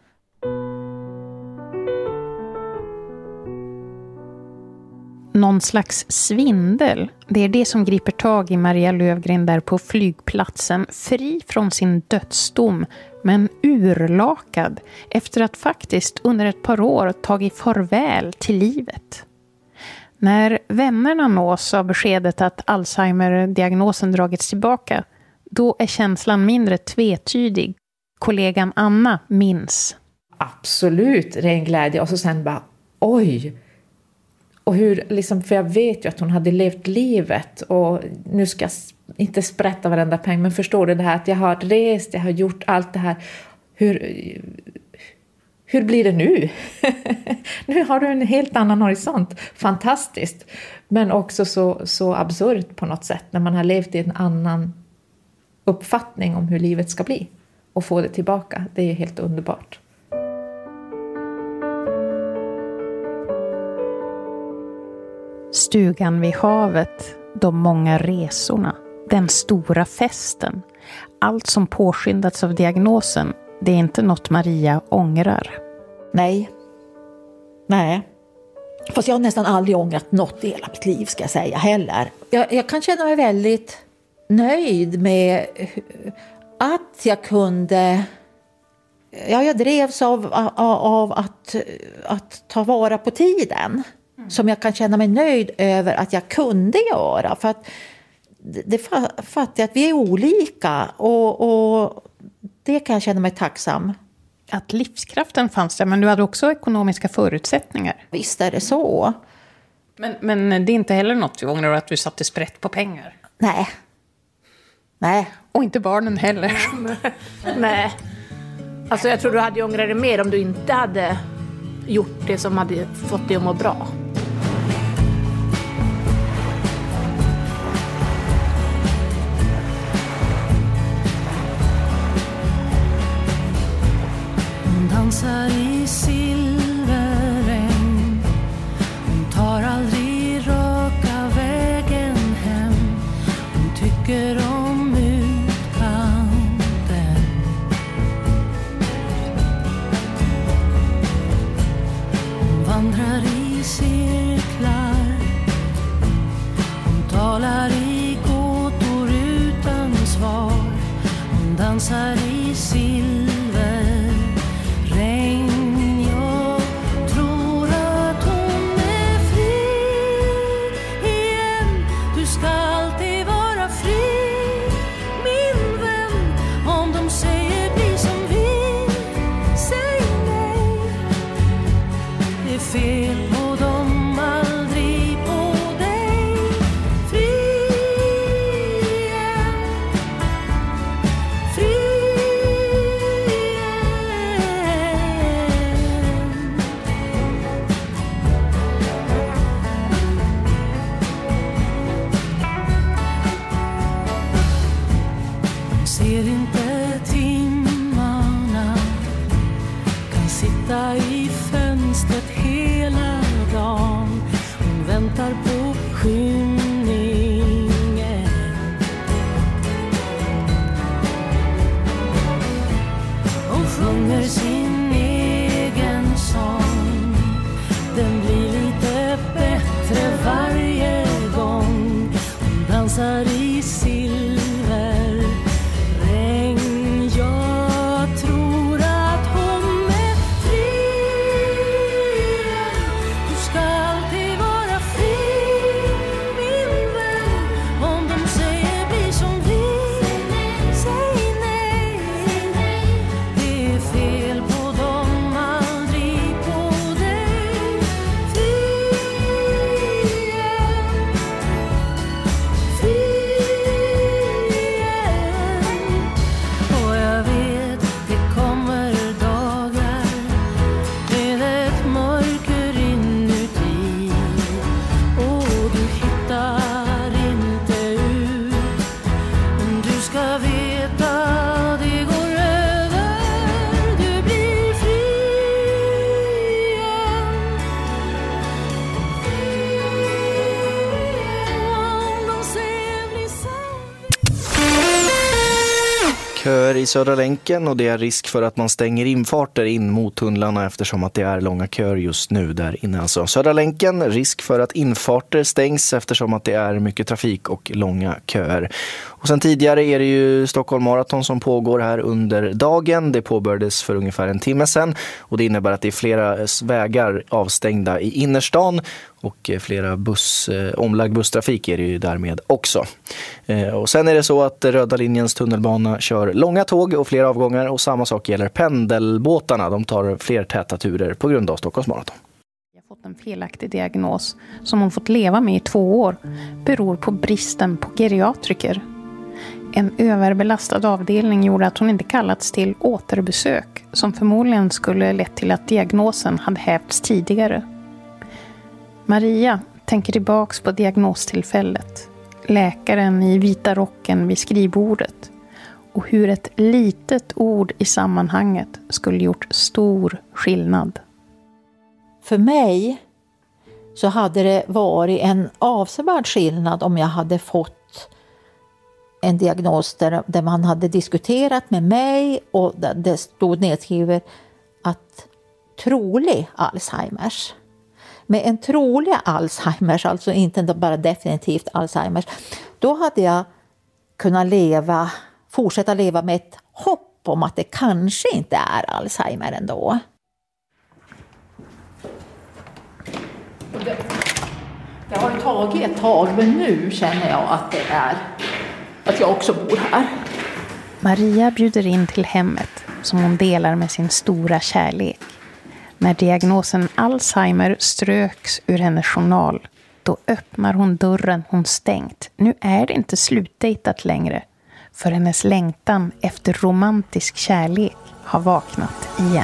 Någon slags svindel, det är det som griper tag i Maria Löfgren där på flygplatsen, fri från sin dödsdom men urlakad efter att faktiskt under ett par år tagit farväl till livet. När vännerna nås av beskedet att Alzheimer-diagnosen dragits tillbaka, då är känslan mindre tvetydig. Kollegan Anna minns. Absolut, ren glädje. Och så sen bara, oj. Och hur, liksom, för jag vet ju att hon hade levt livet. Och nu ska jag inte sprätta varenda peng, men förstår du det här att jag har rest, jag har gjort allt det här. Hur... Hur blir det nu? Nu har du en helt annan horisont. Fantastiskt. Men också så, så absurt på något sätt. När man har levt i en annan uppfattning om hur livet ska bli. Och få det tillbaka. Det är helt underbart. Stugan vid havet. De många resorna. Den stora festen. Allt som påskyndats av diagnosen. Det är inte något Maria ångrar. Nej. Nej. Fast jag har nästan aldrig ångrat något i hela mitt liv, ska jag säga heller. Jag, jag kan känna mig väldigt nöjd med att jag kunde... Ja, jag drevs av, av, av att, att ta vara på tiden. Mm. Som jag kan känna mig nöjd över att jag kunde göra. För att det fattar jag att vi är olika. Och... och det kan jag känna mig tacksam. Att livskraften fanns där, men du hade också ekonomiska förutsättningar. Visst är det så. Men, men det är inte heller något du ångrar att du satte sprätt på pengar? Nej. Nej. Och inte barnen heller. Nej. Alltså jag tror du hade ångrat dig mer om du inte hade gjort det som hade fått dig att må bra. Hon dansar i silverregn. Hon tar aldrig raka vägen hem. Hon tycker om utkanten. Hon vandrar i cirklar. Hon talar i gåtor utan svar. Hon dansar i silverregn. Jag tror att hon är fri igen. Du ska alltid vara fri, min vän. Om de säger bli som vi, säg nej. Det är fel på dem, aldrig på dig. Fri igen. Fri ser inte timmarna, kan sitta i fönstret hela dagen. Hon väntar på skymningen. Hon sjunger sin egen sång. Den blir lite bättre varje gång. Hon dansar i silver. Jag tror att hon är fri. Du ska alltid vara fri, min vän. Om de säger bli som vi, säg nej. Det är fel på dem, aldrig på dig. Fri igen. Fri igen. Och jag vet det kommer dagar med ett mörker inuti. Och du hittar inte ut. Men du ska veta det går över. Du blir fri igen. Om de säger bli Kör i Södra länken, och det är risk för att man stänger infarter in mot tunnlarna eftersom att det är långa köer just nu där inne. Alltså Södra länken, risk för att infarter stängs eftersom att det är mycket trafik och långa köer. Och sen tidigare är det ju Stockholm Marathon som pågår här under dagen. Det påbörjades för ungefär en timme sedan, och det innebär att det är flera vägar avstängda i innerstan. Och flera buss, eh, omlagd busstrafik är det ju därmed också. Eh, och sen är det så att Röda linjens tunnelbana kör långa tåg och flera avgångar. Och samma sak gäller pendelbåtarna. De tar fler täta turer på grund av Stockholms Marathon. Jag har fått en felaktig diagnos som hon fått leva med i två år. Beror på bristen på geriatriker. En överbelastad avdelning gjorde att hon inte kallats till återbesök. Som förmodligen skulle lett till att diagnosen hade hävts tidigare. Maria tänker tillbaks på diagnostillfället, läkaren i vita rocken vid skrivbordet och hur ett litet ord i sammanhanget skulle gjort stor skillnad. För mig så hade det varit en avsevärd skillnad om jag hade fått en diagnos där, där man hade diskuterat med mig och det stod nedskrivet att trolig Alzheimers. Med en trolig Alzheimers, alltså inte bara definitivt Alzheimers, då hade jag kunnat leva, fortsätta leva med ett hopp om att det kanske inte är Alzheimer ändå. Det, det har ju tagit ett tag, men nu känner jag att det är att jag också bor här. Maria bjuder in till hemmet som hon delar med sin stora kärlek. När diagnosen Alzheimer ströks ur hennes journal, då öppnar hon dörren hon stängt. Nu är det inte slutdejtat längre, för hennes längtan efter romantisk kärlek har vaknat igen.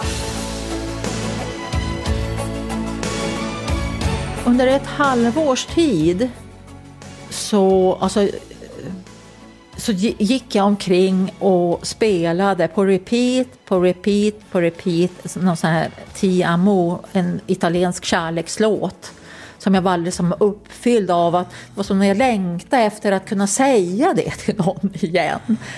Under ett halvårs tid så, alltså, så gick jag omkring och spelade på repeat, på repeat, på repeat. Någon sån här Ti amo, en italiensk kärlekslåt. Som jag var alldeles som uppfylld av att det var som när jag längtade efter att kunna säga det till någon igen.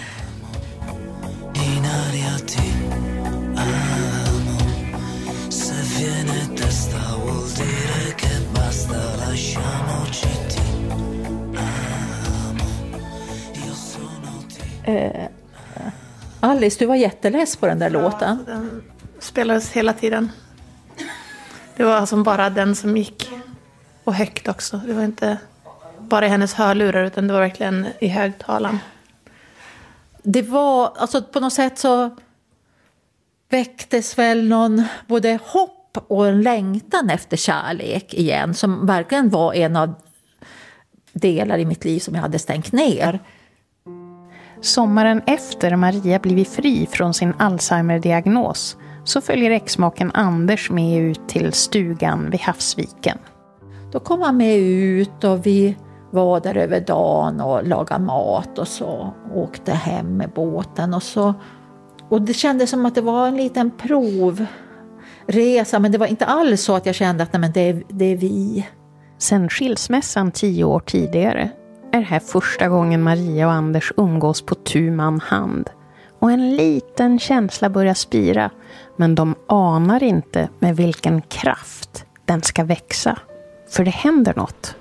Eh, Alice, du var jätteless på den där ja, låten. Den spelades hela tiden. Det var som bara den som gick. Och högt också. Det var inte bara i hennes hörlurar utan det var verkligen i högtalaren. Det var, alltså på något sätt så väcktes väl någon både hopp och en längtan efter kärlek igen. Som verkligen var en av delar i mitt liv som jag hade stängt ner. Sommaren efter Maria blivit fri från sin Alzheimer-diagnos så följer exmaken Anders med ut till stugan vid Havsviken. Då kom han med ut och vi var där över dagen och lagade mat och så åkte hem med båten. Och, så, och det kändes som att det var en liten provresa, men det var inte alls så att jag kände att nej, men det, är, det är vi. Sen skilsmässan tio år tidigare är det här första gången Maria och Anders umgås på tu man hand. Och en liten känsla börjar spira, men de anar inte med vilken kraft den ska växa. För det händer något.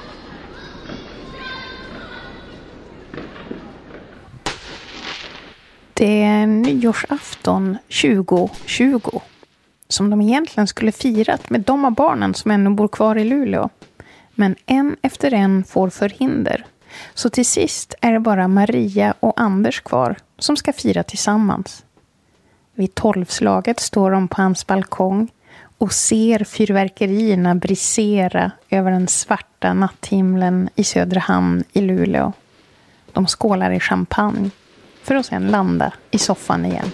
Det är nyårsafton tjugo tjugo som de egentligen skulle firat med de av barnen som ännu bor kvar i Luleå. Men en efter en får förhinder. Så till sist är det bara Maria och Anders kvar som ska fira tillsammans. Vid tolvslaget står de på hans balkong och ser fyrverkerierna brisera över den svarta natthimlen i Söderhamn i Luleå. De skålar i champagne för att sedan landa i soffan igen.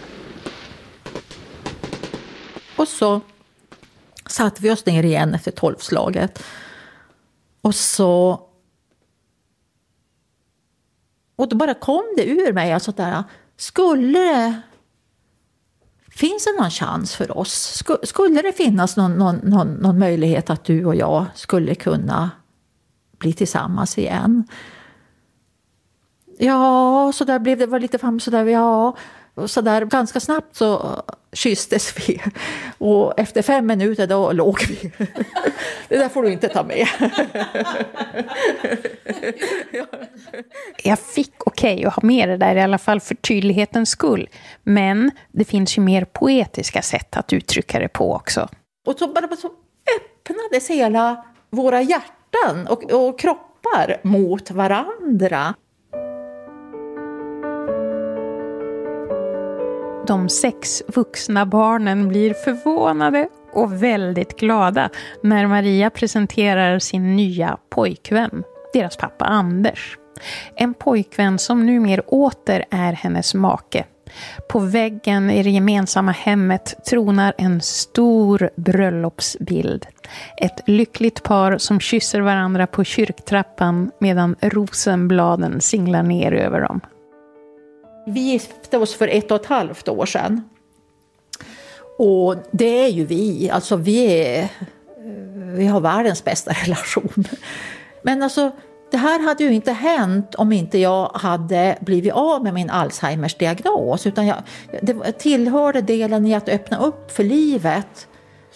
Och så satt vi oss ner igen efter tolvslaget. Och så... Och då bara kom det ur mig. Alltså där, skulle det... Finns det någon chans för oss? Skulle det finnas någon, någon, någon, någon möjlighet att du och jag skulle kunna bli tillsammans igen? Ja, så där blev det var lite fram så där, ja. Och så där ganska snabbt så kysstes vi. Och efter fem minuter då låg vi. Det där får du inte ta med. Jag fick okej okay att ha med det där i alla fall för tydlighetens skull. Men det finns ju mer poetiska sätt att uttrycka det på också. Och så bara så öppnades hela våra hjärtan och, och kroppar mot varandra. De sex vuxna barnen blir förvånade och väldigt glada när Maria presenterar sin nya pojkvän, deras pappa Anders. En pojkvän som numera åter är hennes make. På väggen i det gemensamma hemmet tronar en stor bröllopsbild. Ett lyckligt par som kysser varandra på kyrktrappan medan rosenbladen singlar ner över dem. Vi gifte oss för ett och ett halvt år sedan. Och det är ju vi. Alltså vi, är, vi har världens bästa relation. Men alltså det här hade ju inte hänt om inte jag hade blivit av med min Alzheimers diagnos. Utan jag, det tillhörde delen i att öppna upp för livet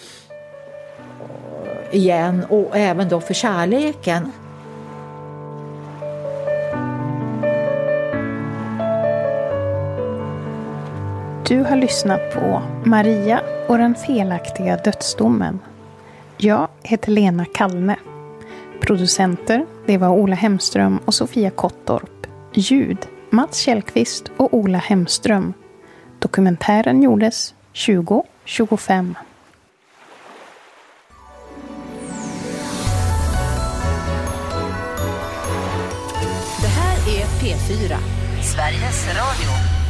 igen. Och även då för kärleken. Du har lyssnat på Maria och den felaktiga dödsdomen. Jag heter Lena Kallne. Producenter, det var Ola Hemström och Sofia Kottorp. Ljud, Mats Källqvist och Ola Hemström. Dokumentären gjordes tjugo tjugofem. Det här är P fyra, Sveriges Radio.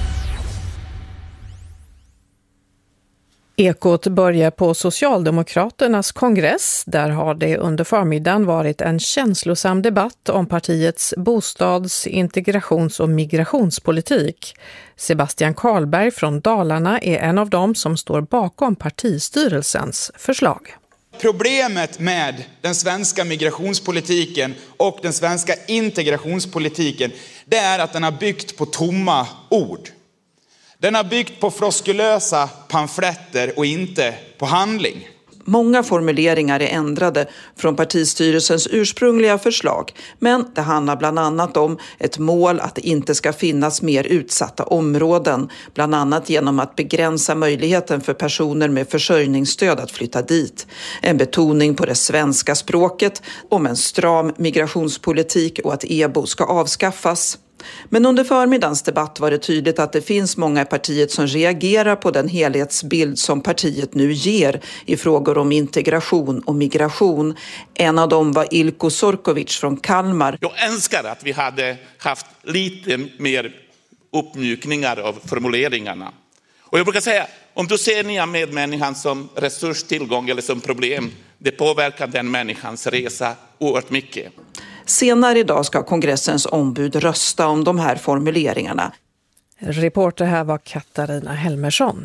Ekot börjar på Socialdemokraternas kongress. Där har det under förmiddagen varit en känslosam debatt om partiets bostads-, integrations- och migrationspolitik. Sebastian Karlberg från Dalarna är en av dem som står bakom partistyrelsens förslag. Problemet med den svenska migrationspolitiken och den svenska integrationspolitiken, det är att den har byggt på tomma ord. Den har byggt på floskulösa pamfletter och inte på handling. Många formuleringar är ändrade från partistyrelsens ursprungliga förslag, men det handlar bland annat om ett mål att det inte ska finnas mer utsatta områden, bland annat genom att begränsa möjligheten för personer med försörjningsstöd att flytta dit. En betoning på det svenska språket, om en stram migrationspolitik och att E B O ska avskaffas. Men under förmiddagens debatt var det tydligt att det finns många i partiet som reagerar på den helhetsbild som partiet nu ger i frågor om integration och migration. En av dem var Ilko Sorkovic från Kalmar. Jag önskar att vi hade haft lite mer uppmjukningar av formuleringarna. Och jag brukar säga, om du ser nya medmänniskan som resurstillgång eller som problem, det påverkar den människans resa oerhört mycket. Senare idag ska kongressens ombud rösta om de här formuleringarna. Reporter här var Katarina Helmersson.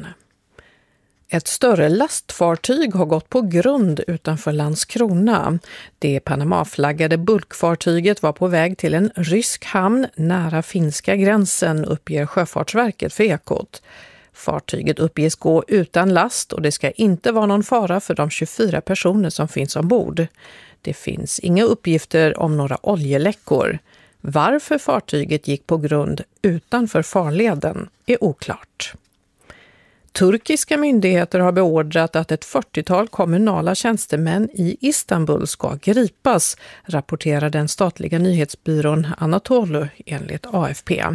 Ett större lastfartyg har gått på grund utanför Landskrona. Det Panama-flaggade bulkfartyget var på väg till en rysk hamn nära finska gränsen, uppger Sjöfartsverket för Ekot. Fartyget uppges gå utan last och det ska inte vara någon fara för de tjugofyra personer som finns ombord. Det finns inga uppgifter om några oljeläckor. Varför fartyget gick på grund utanför farleden är oklart. Turkiska myndigheter har beordrat att ett fyrtiotal kommunala tjänstemän i Istanbul ska gripas, rapporterar den statliga nyhetsbyrån Anatolu enligt A F P.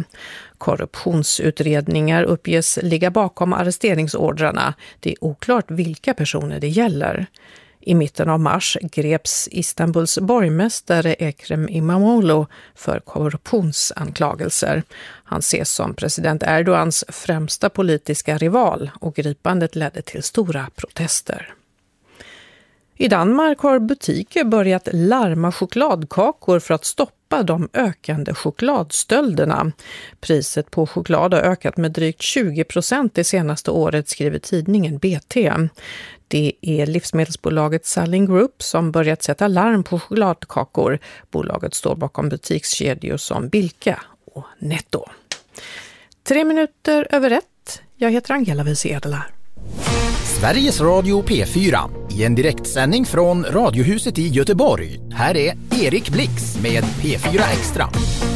Korruptionsutredningar uppges ligga bakom arresteringsordrarna. Det är oklart vilka personer det gäller. I mitten av mars greps Istanbuls borgmästare Ekrem İmamoğlu för korruptionsanklagelser. Han ses som president Erdogans främsta politiska rival och gripandet ledde till stora protester. I Danmark har butiker börjat larma chokladkakor för att stoppa de ökande chokladstölderna. Priset på choklad har ökat med drygt tjugo procent det senaste året, skriver tidningen B T. Det är livsmedelsbolaget Salling Group som börjat sätta larm på chokladkakor. Bolaget står bakom butikskedjor som Bilka och Netto. Tre minuter över ett. Jag heter Angela Wiesedelar. Sveriges Radio P fyra i en direktsändning från Radiohuset i Göteborg. Här är Erik Blix med P fyra Extra.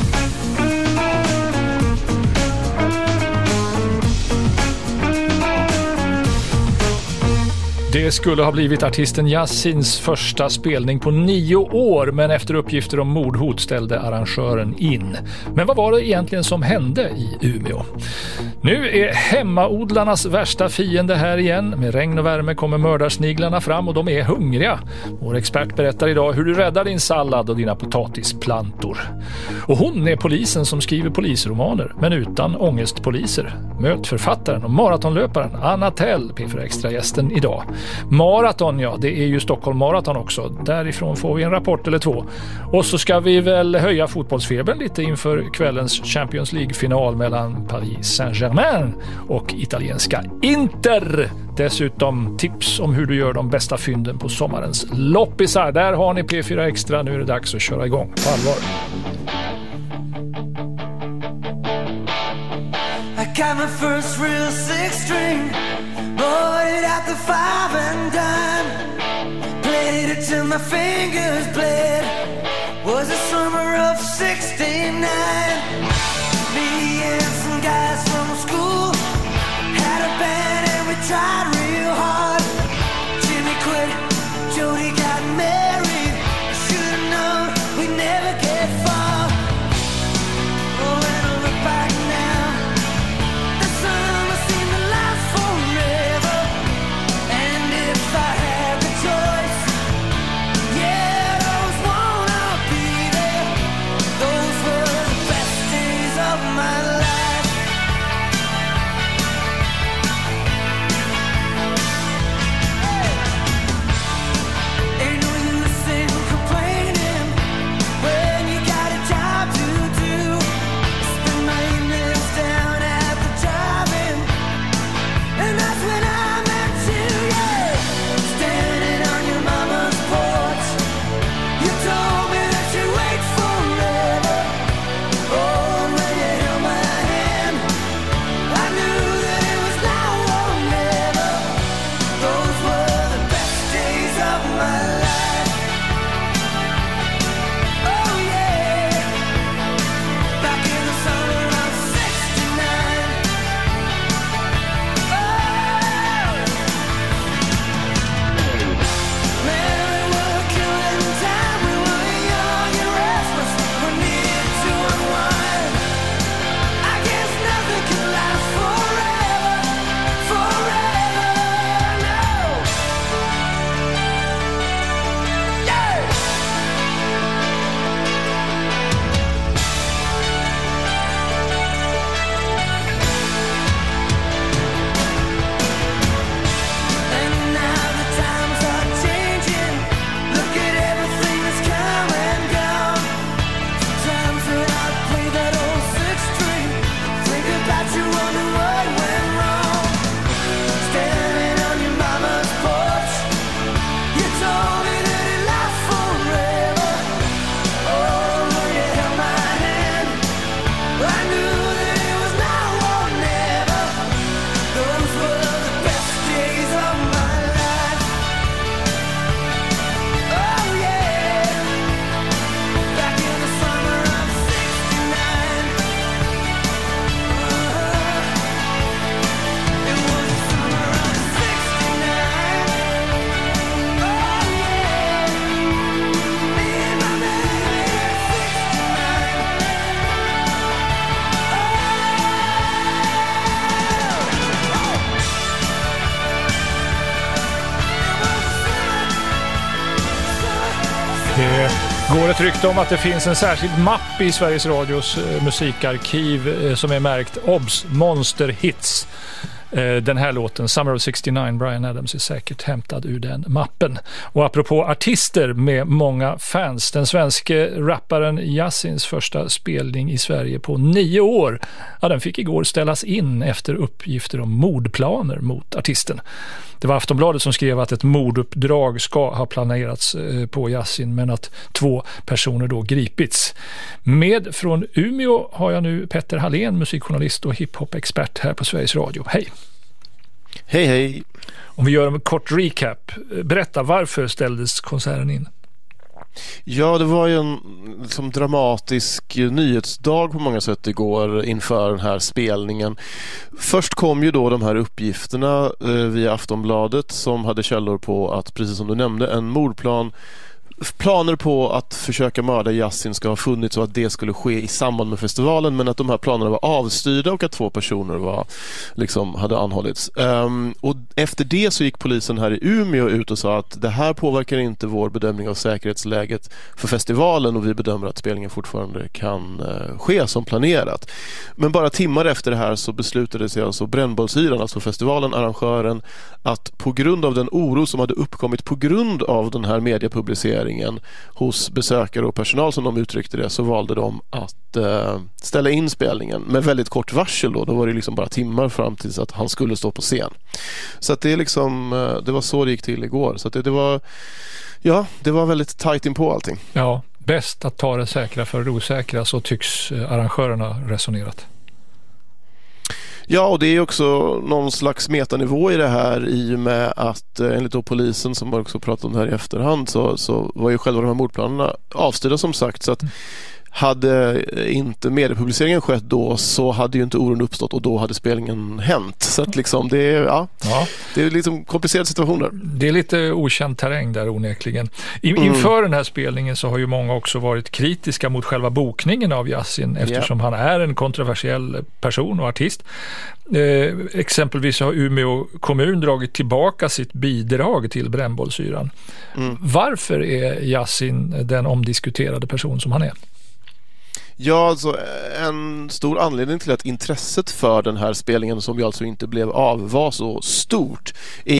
Det skulle ha blivit artisten Yassins första spelning på nio år, men efter uppgifter om mordhot ställde arrangören in. Men vad var det egentligen som hände i Umeå? Nu är hemmaodlarnas värsta fiende här igen. Med regn och värme kommer mördarsniglarna fram och de är hungriga. Vår expert berättar idag hur du räddar din sallad och dina potatisplantor. Och hon är polisen som skriver polisromaner, men utan ångestpoliser. Möt författaren och maratonlöparen Anna Tell, P fyra Extra-gästen idag. Maraton, ja, det är ju Stockholm Maraton också. Därifrån får vi en rapport eller två. Och så ska vi väl höja fotbollsfebern lite inför kvällens Champions League-final mellan Paris Saint-Germain och italienska Inter. Dessutom tips om hur du gör de bästa fynden på sommarens loppisar. Där har ni P fyra Extra. Nu är det dags att köra igång på allvar. I got my first real six string, bought it at the five and dime, played it till my fingers bled, was the summer of sixty-nine, me and some guys from school, had a band and we tried real hard, Jimmy quit, Jody got married, should've known we'd never get far, oh when I look back Går ett rykte om att det finns en särskild mapp i Sveriges Radios eh, musikarkiv eh, som är märkt Obs! Monster Hits. Eh, den här låten, Summer of sextionio, Bryan Adams, är säkert hämtad ur den mappen. Och apropå artister med många fans, den svenske rapparen Yassins första spelning i Sverige på nio år, ja, den fick igår ställas in efter uppgifter om mordplaner mot artisten. Det var Aftonbladet som skrev att ett morduppdrag ska ha planerats på Yassin, men att två personer då gripits. Med från Umeå har jag nu Petter Hallén, musikjournalist och hiphop-expert här på Sveriges Radio. Hej! Hej, hej! Om vi gör en kort recap, berätta, varför ställdes konserten in? Ja, det var ju en liksom, dramatisk nyhetsdag på många sätt igår inför den här spelningen. Först kom ju då de här uppgifterna eh, via Aftonbladet som hade källor på att, precis som du nämnde, en mordplan planer på att försöka mörda Yassin ska ha funnits och att det skulle ske i samband med festivalen, men att de här planerna var avstyrda och att två personer var, liksom, hade anhållits. Um, och efter det så gick polisen här i Umeå ut och sa att det här påverkar inte vår bedömning av säkerhetsläget för festivalen och vi bedömer att spelningen fortfarande kan uh, ske som planerat. Men bara timmar efter det här så beslutade sig alltså Brännbollsyran, alltså festivalen, arrangören, att på grund av den oro som hade uppkommit på grund av den här mediepubliceringen hos besökare och personal, som de uttryckte det, så valde de att eh, ställa in spelningen med väldigt kort varsel då. Då var det liksom bara timmar fram tills att han skulle stå på scen. Så att det är liksom, det var så det gick till igår. Så att det, det var ja, det var väldigt tajt in på allting. Ja, bäst att ta det säkra för det osäkra, så tycks arrangörerna resonerat. Ja, och det är också någon slags metanivå i det här, i och med att eh, enligt då polisen, som också pratat om det här i efterhand, så, så var ju själva de här mordplanerna avstyrda som sagt, så att hade inte mediepubliceringen skett då så hade ju inte oron uppstått och då hade spelningen hänt. Så att liksom det är, ja, ja. det är liksom komplicerade situationer. Det är lite okänd terräng där onekligen. I, mm. Inför den här spelningen så har ju många också varit kritiska mot själva bokningen av Yassin, eftersom yeah. han är en kontroversiell person och artist. Eh, exempelvis har Umeå kommun dragit tillbaka sitt bidrag till Brännbollsyran. Mm. Varför är Yassin den omdiskuterade person som han är? Ja, alltså en stor anledning till att intresset för den här spelningen, som ju alltså inte blev av, var så stort, är